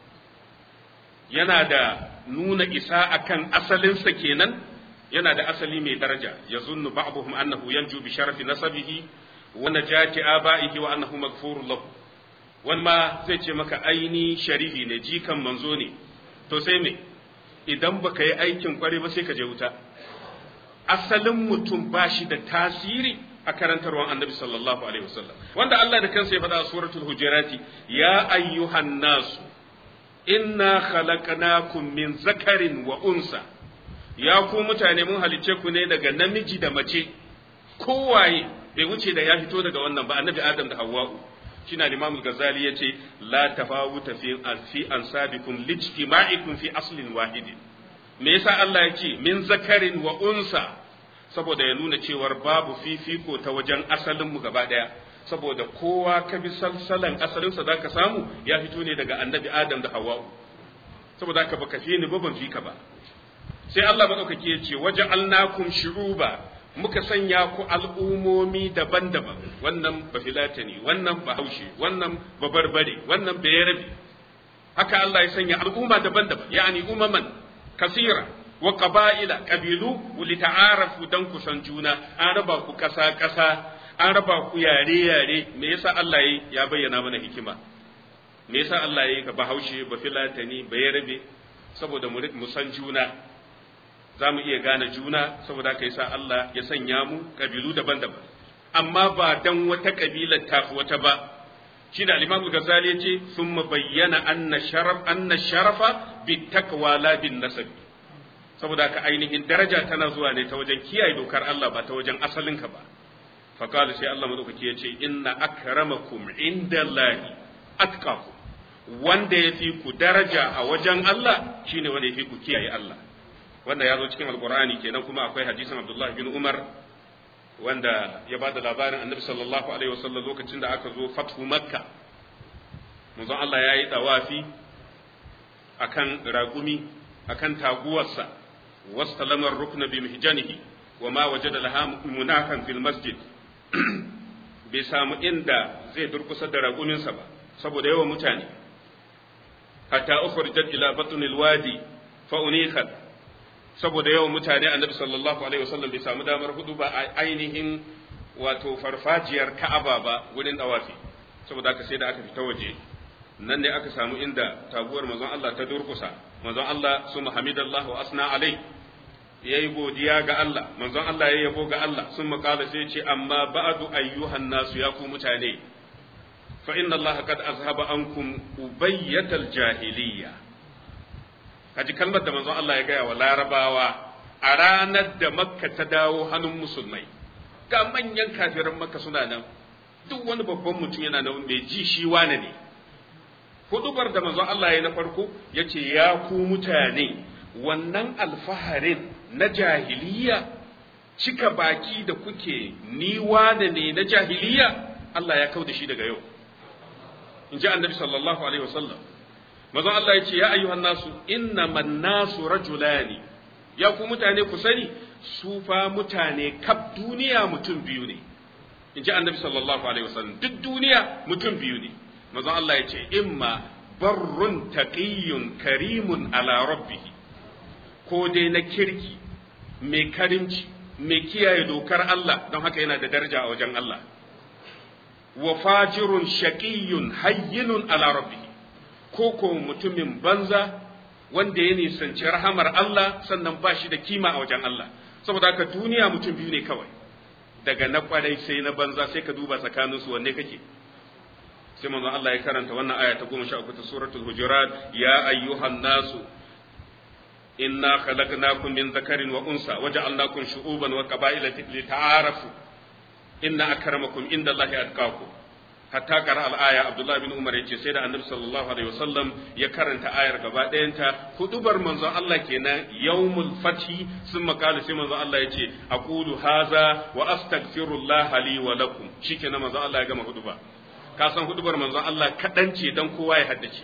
yana da nuna isa akan asalinsa kenan yana da asali mai daraja yazunnu ba'dhum annahu yanju bi sharafi nasabihi wa najati aba'ihi wa annahu maghfurun lahu wani ma zai ce maka aini sharifi ne jikan manzo ne to sai me idan baka yi aikin kware ba sai ka je wuta asalin mutum ba shi da tasiri a karantarwar annabi sallallahu alaihi wasallam wanda Allah da kansa ya faɗa a suratul hujurati ya ayyuhan nasu inna khalaqnakum min zakarin wa unsa ya ku mutane mun halicce ku ne daga namiji da mace kowaye bai wuce da ya fito daga wannan ba annabi Adam da Hawwa'u shine Imam Al-Ghazali yace la tafawuta fi fi ansabikum lijtima'ikum fi aslin wahidin me yasa Allah yake min zakarin wa unsa saboda ya nuna cewar babu fifiko ta wajen asalin mu gaba daya saboda kowa ka bi salsalan asalin sa zaka samu ya fito ne daga annabi Adam da Hawwa'u saboda haka baka fi ni ba ban fi ka ba sai Allah madaukake yace waja'alnakum shuruba muka sanya ku al'umomi daban-daban wannan bafilatani wannan bahaushe wannan babarbare wannan bayarabi haka Allah ya sanya al'umma daban-daban yani umaman kasira wa qaba'ila qabilu li ta'arafu dan ku san juna an raba ku kasa kasa an raba ku yare yare me yasa Allah ya bayyana mana hikima me yasa Allah ya ka bahaushe bafilatani bayarabe saboda mu san juna za mu iya gane juna saboda ka sa Allah ya sanya mu kabilu daban-daban amma ba dan wata kabilar tafi wata ba shi da Imam Ghazali ya ce summa bayyana anna sharaf anna sharafa bittaqwa la bin nasab saboda ka ainihin daraja tana zuwa ne ta wajen kiyaye dokar Allah ba ta wajen asalinka ba fa qala sai Allah madaukaki ya ce inna akramakum indallahi atqakum wanda yafi ku daraja a wajen Allah shine wanda yafi ku kiyaye Allah wanda ya zo cikin alkur'ani kenan kuma akwai hadisin Abdullah bin Umar wanda ya bada labarin Annabi sallallahu alaihi wasallam lokacin da aka zo fathu Makka manzon Allah ya yi tawafi akan ragumi akan taguwarsa wastalama ar-rukna bi mihjanihi wa ma wajada laha munakan fil masjid bai samu inda zai durkusa da raguminsa ba saboda yawan mutane hatta ukhrijat ila batnil wadi fa unikhat saboda yawan mutane annabi sallallahu alaihi wasallam bai samu damar hudu ba a ainihin wato farfajiyar Ka'aba ba wurin dawafi saboda haka sai da aka fita waje nan ne aka samu inda taguwar manzon Allah ta durkusa manzon Allah su hamidallahu wa asna alai yayi godiya ga Allah manzon Allah yayi yabo ga Allah sun makala sai ce amma ba'du ayyuhan nasu ya ku mutane fa inna Allah qad azhaba ankum ubayyatal jahiliyya kaji kalmar da manzon Allah ya gaya wa larabawa a ranar da makka ta dawo hannun musulmai ga manyan kafiran makka suna nan duk wani babban mutum yana nan mai ji shi wane ne hudubar da manzon Allah ya na farko ya ce ya ku mutane wannan alfaharin na jahiliya cika baki da kuke ni wane ne na jahiliya Allah ya kau da shi daga yau in ji annabi sallallahu alaihi wasallam manzon Allah ya ce ya ayyuhan nasu innaman nasu rajulani ya ku mutane ku sani su fa mutane kaf duniya mutum biyu ne in ji annabi sallallahu alaihi wasallam duk duniya mutum biyu ne manzon Allah ya ce imma barrun taqiyyun karimun ala rabbih ko dai na kirki mai karimci mai kiyaye dokar Allah don haka yana da daraja a wajen Allah wa fajirun shaqiyyun hayyinun ala rabbih ko ko mutumin banza wanda ya nisanci rahamar Allah sannan ba shi da kima a wajen Allah saboda haka duniya mutum biyu ne kawai daga na kwarai sai na banza sai ka duba tsakaninsu wanne kake sai manzon Allah ya karanta wannan aya ta goma sha uku ta suratul hujurat ya ayyuhan nasu inna khalaqnakum min dhakarin wa unsa waja'alnakum shu'uban wa qaba'ila lita'arafu inna akramakum indallahi atqakum hatta qara al-aya Abdullah bin Umar yace sai da Annabi sallallahu alaihi wasallam ya karanta ayar gaba ɗayanta hudubar manzon Allah kenan yawmul fathi sun makala sai manzon Allah yace aqulu haza wa astaghfirullah li wa lakum shikenan manzon Allah ya gama huduba ka san hudubar manzon Allah kadan ce dan kowa ya haddace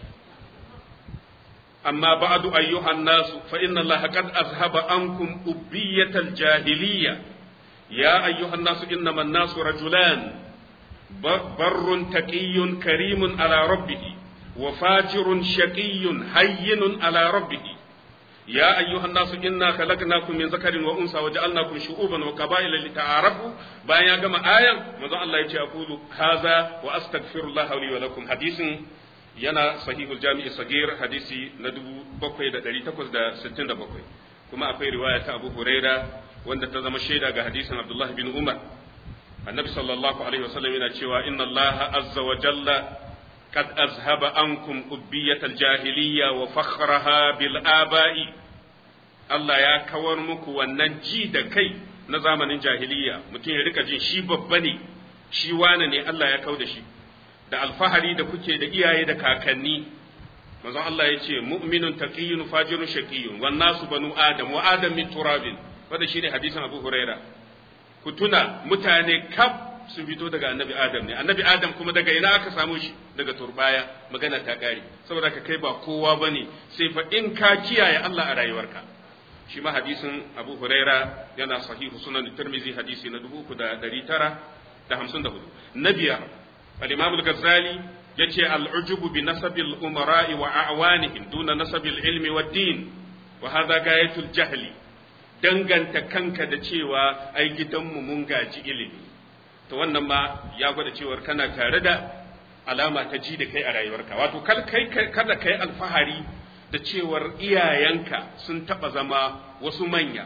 amma ba'du ayyuhan nasu fa inna Allah qad azhaba ankum ubbiyatal jahiliyya ya ayyuhan nasu innaman nasu rajulan barrun taqiyyun karimun ala rabbih wa fajirun shaqiyyun hayyinun ala rabbih ya ayyuhan nasu inna khalaqnakum min zakarin wa unsa wa ja'alnakum shu'uban wa qaba'ila lita'arafu bayan ya gama ayan manzo Allah ya ce aqulu hadha wa astaghfirullah li wa lakum hadisin yana sahihul jami'i sagir hadisi na bakwai da ɗari takwas da sittin da bakwai kuma akwai riwaya ta Abu Huraira wanda ta zama shaida ga hadisin Abdullah bin Umar annabi sallallahu alaihi wasallam yana cewa inna allaha azza wa jalla qad azhaba ankum ubbiyatal jahiliyya wa fakhraha bil aba'i Allah ya kawar muku wannan ji da kai na zamanin jahiliya mutum ya rika jin shi babba ne shi wane ne Allah ya kau da shi da alfahari da kuke da iyaye da kakanni manzon Allah ya ce mu'minun taqiyyun fajirun shaqiyyun wan nasu banu adam wa adam min turabin wanda shine hadisin Abu Huraira ku tuna mutane kaf sun fito daga annabi Adam ne annabi Adam kuma daga ina aka samu shi daga turbaya magana ta kare saboda ka kai ba kowa bane sai fa in ka kiyaye Allah a rayuwarka shi ma hadisin Abu Huraira yana sahihu sunan Tirmidhi hadisi na dubu uku da dari tara da hamsin da hudu na biyar al-Imam al-Ghazali yace al-ujubu bi nasabil umara'i wa a'wanihim duna nasabil ilmi wad din wa hadha gayatul jahli danganta kanka da cewa ai gidanmu mun gaji ilimi to wannan ma ya gwada cewar kana tare da alama ta ji da kai a rayuwarka wato kal kai kada kai alfahari da cewar iyayenka sun taba zama wasu manya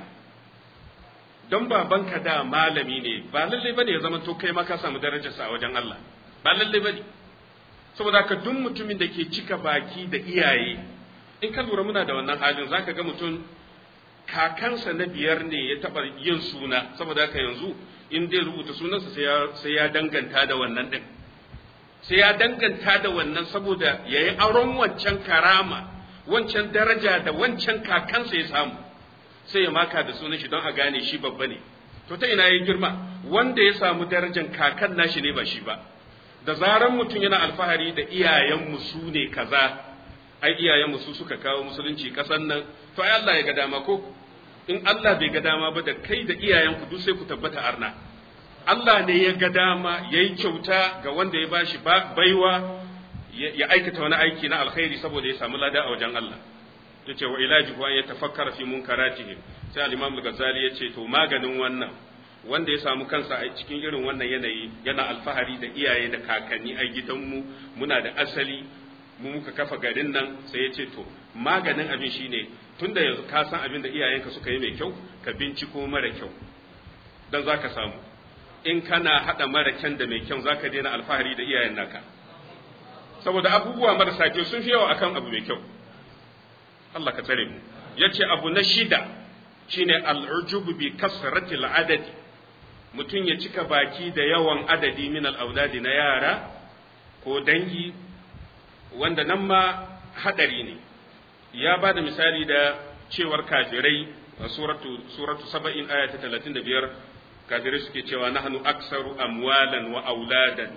don babanka da malami ne ba lalle bane ya zama to kai ma ka samu darajarsa a wajen Allah ba lalle bane saboda ka duk mutumin da ke cika baki da iyaye in ka lura muna da wannan halin zaka ga mutum kakansa na biyar ne ya taba yin suna saboda haka yanzu in dai rubuta sunansa sai ya danganta da wannan din sai ya danganta da wannan saboda yayi aron wancan karama wancan daraja da wancan kakansa ya samu sai ya maka da sunan shi don a gane shi babba ne to ta ina yayin girma wanda ya samu darajar kakan nashi ne ba shi ba da zaran mutum yana alfahari da iyayenmu su ne kaza ai iyayenmu su suka kawo musulunci kasan nan to ai Allah ya ga dama ko in Allah bai ga dama ba da kai da iyayenku duk sai ku tabbata arna Allah ne ya ga dama yayi kyauta ga wanda ya bashi baiwa ya aikata wani aiki na alkhairi saboda ya samu lada a wajen Allah yace wa ilaji wa ya tafakkara fi munkaratihim sai al-Imam al-Ghazali yace to maganin wannan wanda ya samu kansa a cikin irin wannan yanayi yana alfahari da iyaye da kakanni a gidanmu muna da asali mu muka kafa garin nan sai ya ce to maganin abin shine tunda yanzu ka san abin da iyayenka suka yi mai kyau ka binciko mara kyau dan zaka samu in kana hada mara kyan da mai kyau zaka daina alfahari da iyayen naka saboda abubuwa marasa kyau sun fi yawa akan abu mai kyau Allah ka tsare mu yace abu na shida shine al-ujubu bi kasratil adadi mutum ya cika baki da yawan adadi min al-auladi na yara ko dangi wanda nan ma hadari ne ya ba da misali da cewar kafirai a suratu suratu saba'in aya ta talatin da biyar kafirai suke cewa nahnu aksaru amwalan wa auladan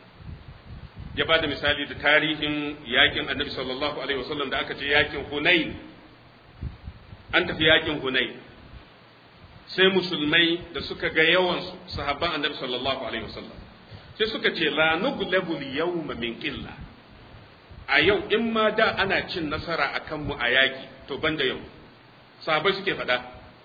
ya ba da misali da tarihin yakin annabi sallallahu alaihi wasallam da aka ce yakin hunain an tafi yakin hunain sai musulmai da suka ga yawan sahabban annabi sallallahu alaihi wasallam sai suka ce la nuglabu al-yawma min qillah a yau in ma da ana cin nasara a kanmu a yaƙi to ban da yau sahabai suke faɗa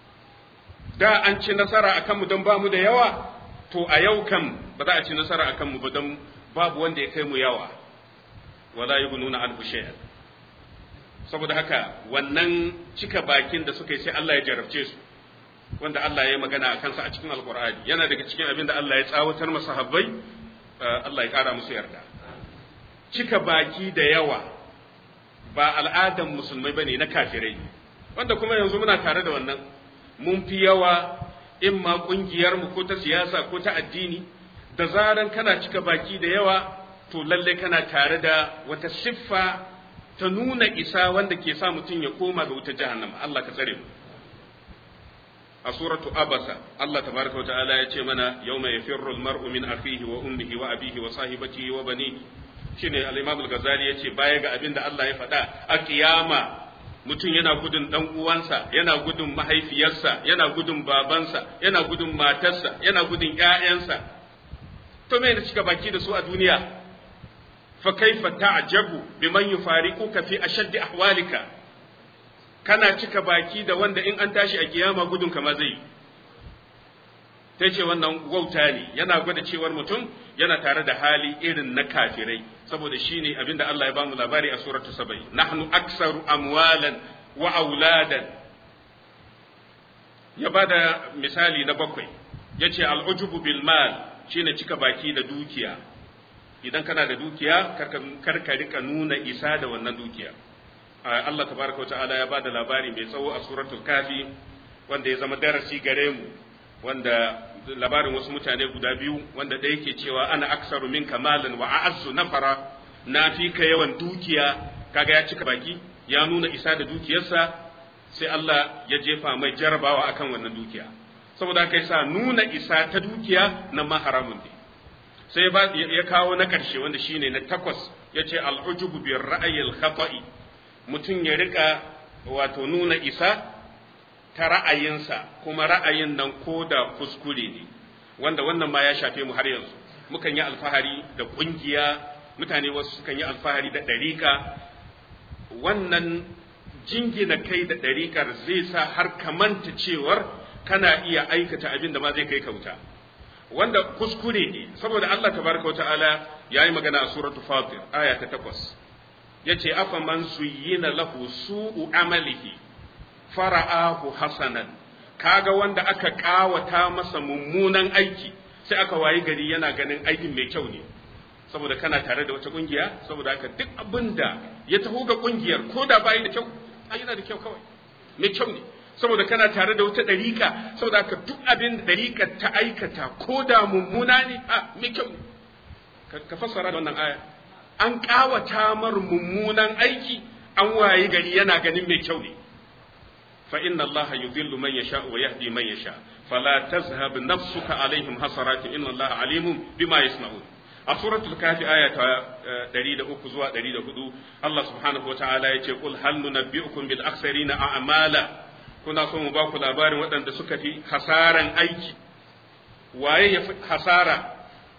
da an ci nasara a kanmu don ba mu da yawa to a yau kan ba za a ci nasara a kanmu ba don babu wanda ya kai mu yawa wala yubnuna alfu shay'an saboda haka wannan cika bakin da suka yi sai Allah ya jarabce su wanda Allah ya yi magana a kansa a cikin alqur'ani yana daga cikin abin da Allah ya tsawatar masa sahabbai Allah ya kara musu yarda cika baki da yawa ba al'adan musulmai bane na kafirai wanda kuma yanzu muna tare da wannan mun fi yawa in ma kungiyar mu ko ta siyasa ko ta addini da zaran kana cika baki da yawa to lalle kana tare da wata siffa ta nuna isa wanda ke sa mutum ya koma ga wutar jahannama Allah ka tsare mu a suratu abasa Allah tabaraka wa ta'ala ya ce mana yawma yafirru al-mar'u min akhihi wa ummihi wa abihi wa sahibatihi wa banihi shine al-Imam al-Ghazali yace baya ga abin da Allah ya faɗa a kiyama mutum yana gudun dan uwansa yana gudun mahaifiyarsa yana gudun babansa yana gudun matarsa yana gudun ƴaƴansa to me ne cika baki da su a duniya fa kaifa ta'jabu biman yufariquka fi ashaddi ahwalika kana cika baki da wanda in an tashi a kiyama gudun kama zai ta ce wannan wauta ne yana gwada cewar mutum yana tare da hali irin na kafirai saboda shi ne abinda Allah ya bamu labari a suratu saba'i nahnu aksaru amwalan wa auladan ya bada misali na bakwai yace al'ujubu bil mal shine cika baki da dukiya idan kana da dukiya karka rika nuna isa da wannan dukiya Allah tabaraka wata'ala ya bada labari mai tsawo a suratul kafi wanda ya zama darasi gare mu, wanda labarin wasu mutane guda biyu wanda da yake cewa ana aksaru minka malan wa a'azzu nafara, na fi ka yawan dukiya. Kaga ya cika baki ya nuna isa da dukiyarsa, sai Allah ya jefa mai jarabawa akan wannan dukiya. Saboda haka yasa nuna isa ta dukiya na ma haramun ne. Sai ya kawo na karshe wanda shine na takwas, yace al-ujubu bi ra'yil khata'i, mutum ya rika wato nuna isa ta ra'ayinsa, kuma ra'ayin nan ko da kuskure ne, wanda wannan ma ya shafe mu har yanzu. Mukan yi alfahari da kungiya, mutane wasu sukan yi alfahari da ɗarika. Wannan jingina kai da ɗarikar zai sa har ka manta cewar kana iya aikata abin da ma zai kai ka wuta, wanda kuskure ne. Saboda Allah tabaraka wa ta'ala ya yi magana a suratul Fatir aya ta takwas, yace afa man suyyina lahu su'u amalihi fara'ahu hasanan, kaga wanda aka kawata masa mummunan aiki sai aka wayi gari yana ganin aikin mai kyau ne. Saboda kana tare da wata kungiya, saboda haka duk abinda ya taho ga kungiyar ko da bai da kyau, ai yana da kyau kawai, mai kyau ne. Saboda kana tare da wata dariƙa, saboda haka duk abin dariƙar ta aikata ko da mummuna ne, a mai kyau ne. Ka fassara da wannan aya, an kawata mar mummunan aiki, an wayi gari yana ganin mai kyau ne. fa inna allaha yudhillu man yasha wa yahdi man yasha fala tazhab nafsuka alaihim hasaratin inna allaha alimun bima yasna'un. A suratul kafi aya ta ɗari da uku zuwa ɗari da hudu, Allah subhanahu wa ta'ala ya ce qul hal nunabbi'ukum bil akhsarina a'mala, kuna so mu ba ku labarin waɗanda suka fi hasaran aiki. Waye ya fi hasara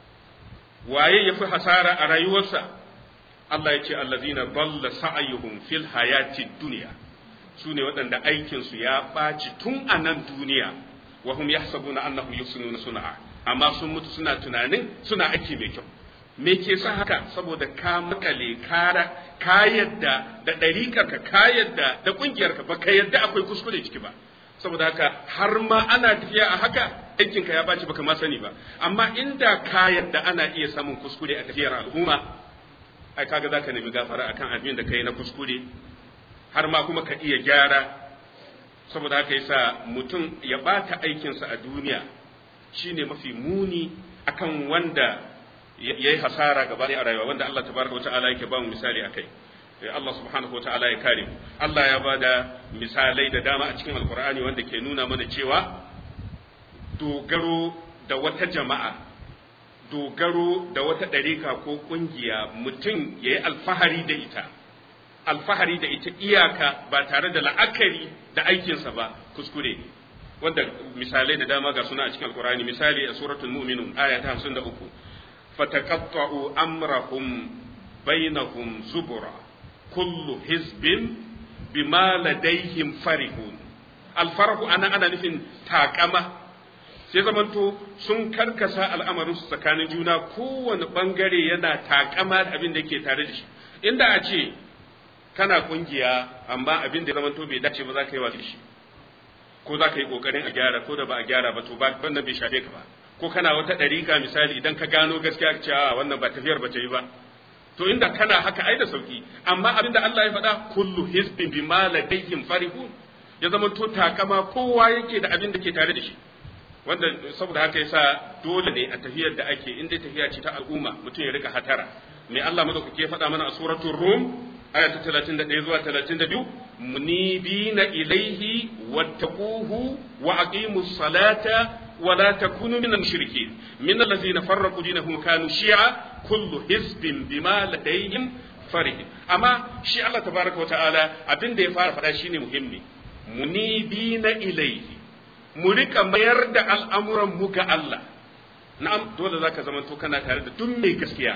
waye ya fi hasara a rayuwarsa? Allah ya ce allazina dalla sa'yuhum fil hayati dunya, su ne waɗanda aikinsu ya ɓaci tun a nan duniya, wa hum yahsabuna annahum yuhsinuna sun'a, amma sun mutu suna tunanin suna aiki mai kyau. Me ke sa haka? Saboda ka makale kara ka yadda da ɗarikarka, ka yadda da ƙungiyarka, ba ka yadda akwai kuskure ciki ba. Saboda haka har ma ana tafiya a haka, aikinka ya ɓaci baka ma sani ba. Amma inda ka yadda ana iya samun kuskure a tafiyar al'umma, ai kaga zaka nemi gafara akan abin da kai na kuskure, har ma kuma ka iya gyara. Saboda haka yasa mutum ya bata aikinsa a duniya shine mafi muni akan wanda yayi hasara gaba ɗaya a rayuwa, wanda Allah tabaraka wa ta'ala yake ba mu misali akai. Allah subhanahu wa ta'ala ya kare mu. Allah ya bada misalai da dama a cikin Alkur'ani wanda ke nuna mana cewa dogaro da wata jama'a, dogaro da wata ɗarika ko ƙungiya, mutum yayi alfahari da ita alfahari da ita iyaka ba tare da la'akari da aikinsa ba, kuskure ne. Wanda misalai da dama ga suna a cikin Alkur'ani. Misali a suratul Mu'minun aya ta hamsin da uku, fataqatta'u amrahum bainahum zubura kullu hizbin bima ladaihim farihun. Alfarahu ana ana nufin takama, sai zamanto sun karkasa al'amarin su tsakanin juna, kowane bangare yana takama da abin da yake tare da shi. Inda a ce kana kungiya amma abin da zamanto bai dace ba za ka yi wa shi, ko za ka yi kokarin a gyara, ko da ba a gyara ba to ba wannan bai shafe ka ba. Ko kana wata ɗarika misali, idan ka gano gaskiya ka ce a wannan ba tafiyar ba ta yi ba, to inda kana haka ai da sauki. Amma abin da Allah ya faɗa, kullu hizbin bima ladayhim farihun, ya zamanto takama kowa yake da abin da ke tare da shi. Wanda saboda haka yasa dole ne a tafiyar da ake, inda tafiya ce ta al'umma, mutum ya rika hatara. Me Allah madaukake ya faɗa mana a suratul Rum aya ta talatin da ɗaya zuwa talatin da biyu, munibina ilaihi wattaquhu wa aqimus salata wa la takunu minal mushrikeen minal ladzina farraqu dinahum kanu shi'a kullu hizbin bima ladayhim farihun. Amma shi Allah tabaraka wa ta'ala abin da ya fara faɗa shine muhimmi, munibina ilaihi, mu rika mayar da al'amuran mu ga Allah. Na'am, dole zaka zama to kana tare da duk mai gaskiya.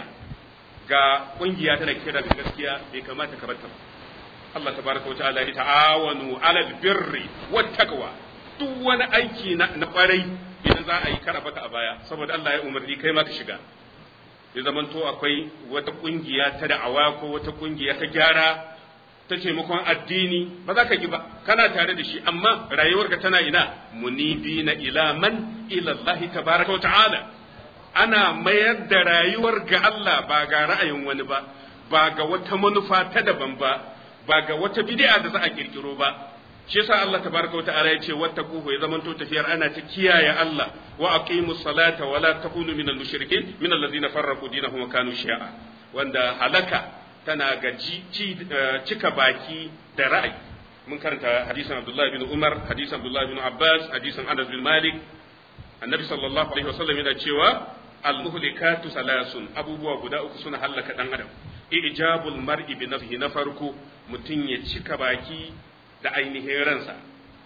Ga kungiya tana kira da gaskiya, bai kamata ka barta ba. Allah tabaraka wa ta'ala ya ta'awanu 'alal birri wat taqwa. Duk wani aiki na, na kwarai idan za a yi kada baka a baya, saboda Allah ya umarni kai ma ka shiga. Ya zamanto akwai wata kungiya ta da'awa ko wata kungiya ta gyara ta taimakon addini, ba za ka ki ba, kana tare da shi, amma rayuwarka tana ina? Munibina ila man ila Allah tabaraka wa ta'ala. Ana mayar da rayuwar ga Allah, ba ga ra'ayin wani ba, ba ga wata manufa ta daban ba. ba ga wata bid'a da za a kirkiro ba shi yasa Allah tabaraka wata'ala ya ce wattaquhu ya zamanto tafiyar ana ta kiyaye Allah wa aqimus salata wa la takunu minal mushrikin minal ladzina farraqu dinahum wa kanu shi'a wanda halaka tana ga cika baki da ra'ayi mun karanta hadisin Abdullah bin Umar hadisin Abdullah bin Abbas hadisin Anas bin Malik annabi sallallahu alaihi wasallam yana cewa al-muhlikatu salasun abubuwa guda uku suna halaka dan adam ijabul mar'i bi nafsihi na farko mutun ya cika baki da ainihin ransa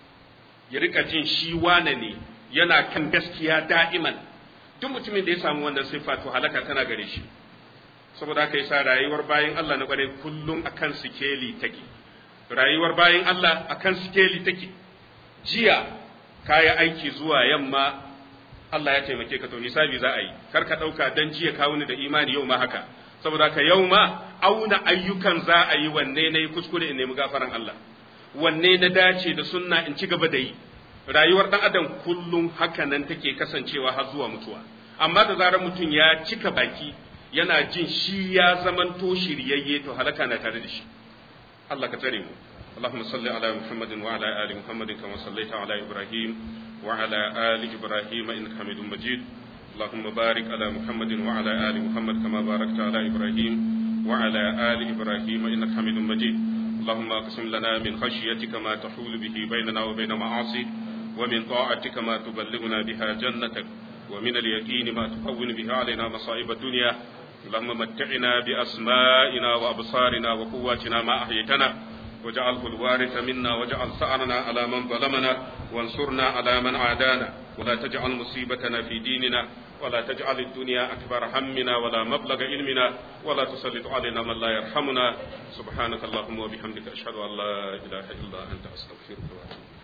ya rika jin shi wane ne yana kan gaskiya da'iman duk mutumin da ya samu wannan sifa to halaka tana gare shi saboda haka yasa rayuwar bayin Allah na kware kullum akan sikeli take rayuwar bayin Allah akan sikeli take jiya kaya aiki zuwa yamma Allah ya taimake ka to hisabi za a yi kar ka dauka dan jiya ka wuni da imani yau ma haka saboda haka yau ma auna ayyukan za a yi wanne ne kuskure in nemi gafaran Allah wanne na dace da sunna in ci gaba da yi rayuwar dan adam kullum haka nan take kasancewa har zuwa mutuwa amma da zarar mutum ya cika baki yana jin shi ya zamanto shiryayye to halaka na tare da shi Allah ka tsare mu اللهم صل على محمد وعلى آل محمد كما صليت على إبراهيم وعلى آل إبراهيم إنك حميد مجيد اللهم بارك على محمد وعلى آل محمد كما باركت على إبراهيم وعلى آل إبراهيم إنك حميد مجيد اللهم اقسم لنا من خشيتك ما تحول به بيننا وبين معاصيك ومن طاعتك ما تبلغنا بها جنتك ومن اليقين ما تهون به علينا مصائب الدنيا اللهم متعنا بأسمائنا وأبصارنا وقواتنا ما أحييتنا واجعله الوارث منا واجعل ثأرنا على من ظلمنا وانصرنا على من عادانا ولا تجعل مصيبتنا في ديننا ولا تجعل الدنيا أكبر همنا ولا مبلغ علمنا ولا تسلط علينا من لا يرحمنا سبحانك اللهم وبحمدك أشهد أن لا إله إلا أنت أستغفرك وأتوب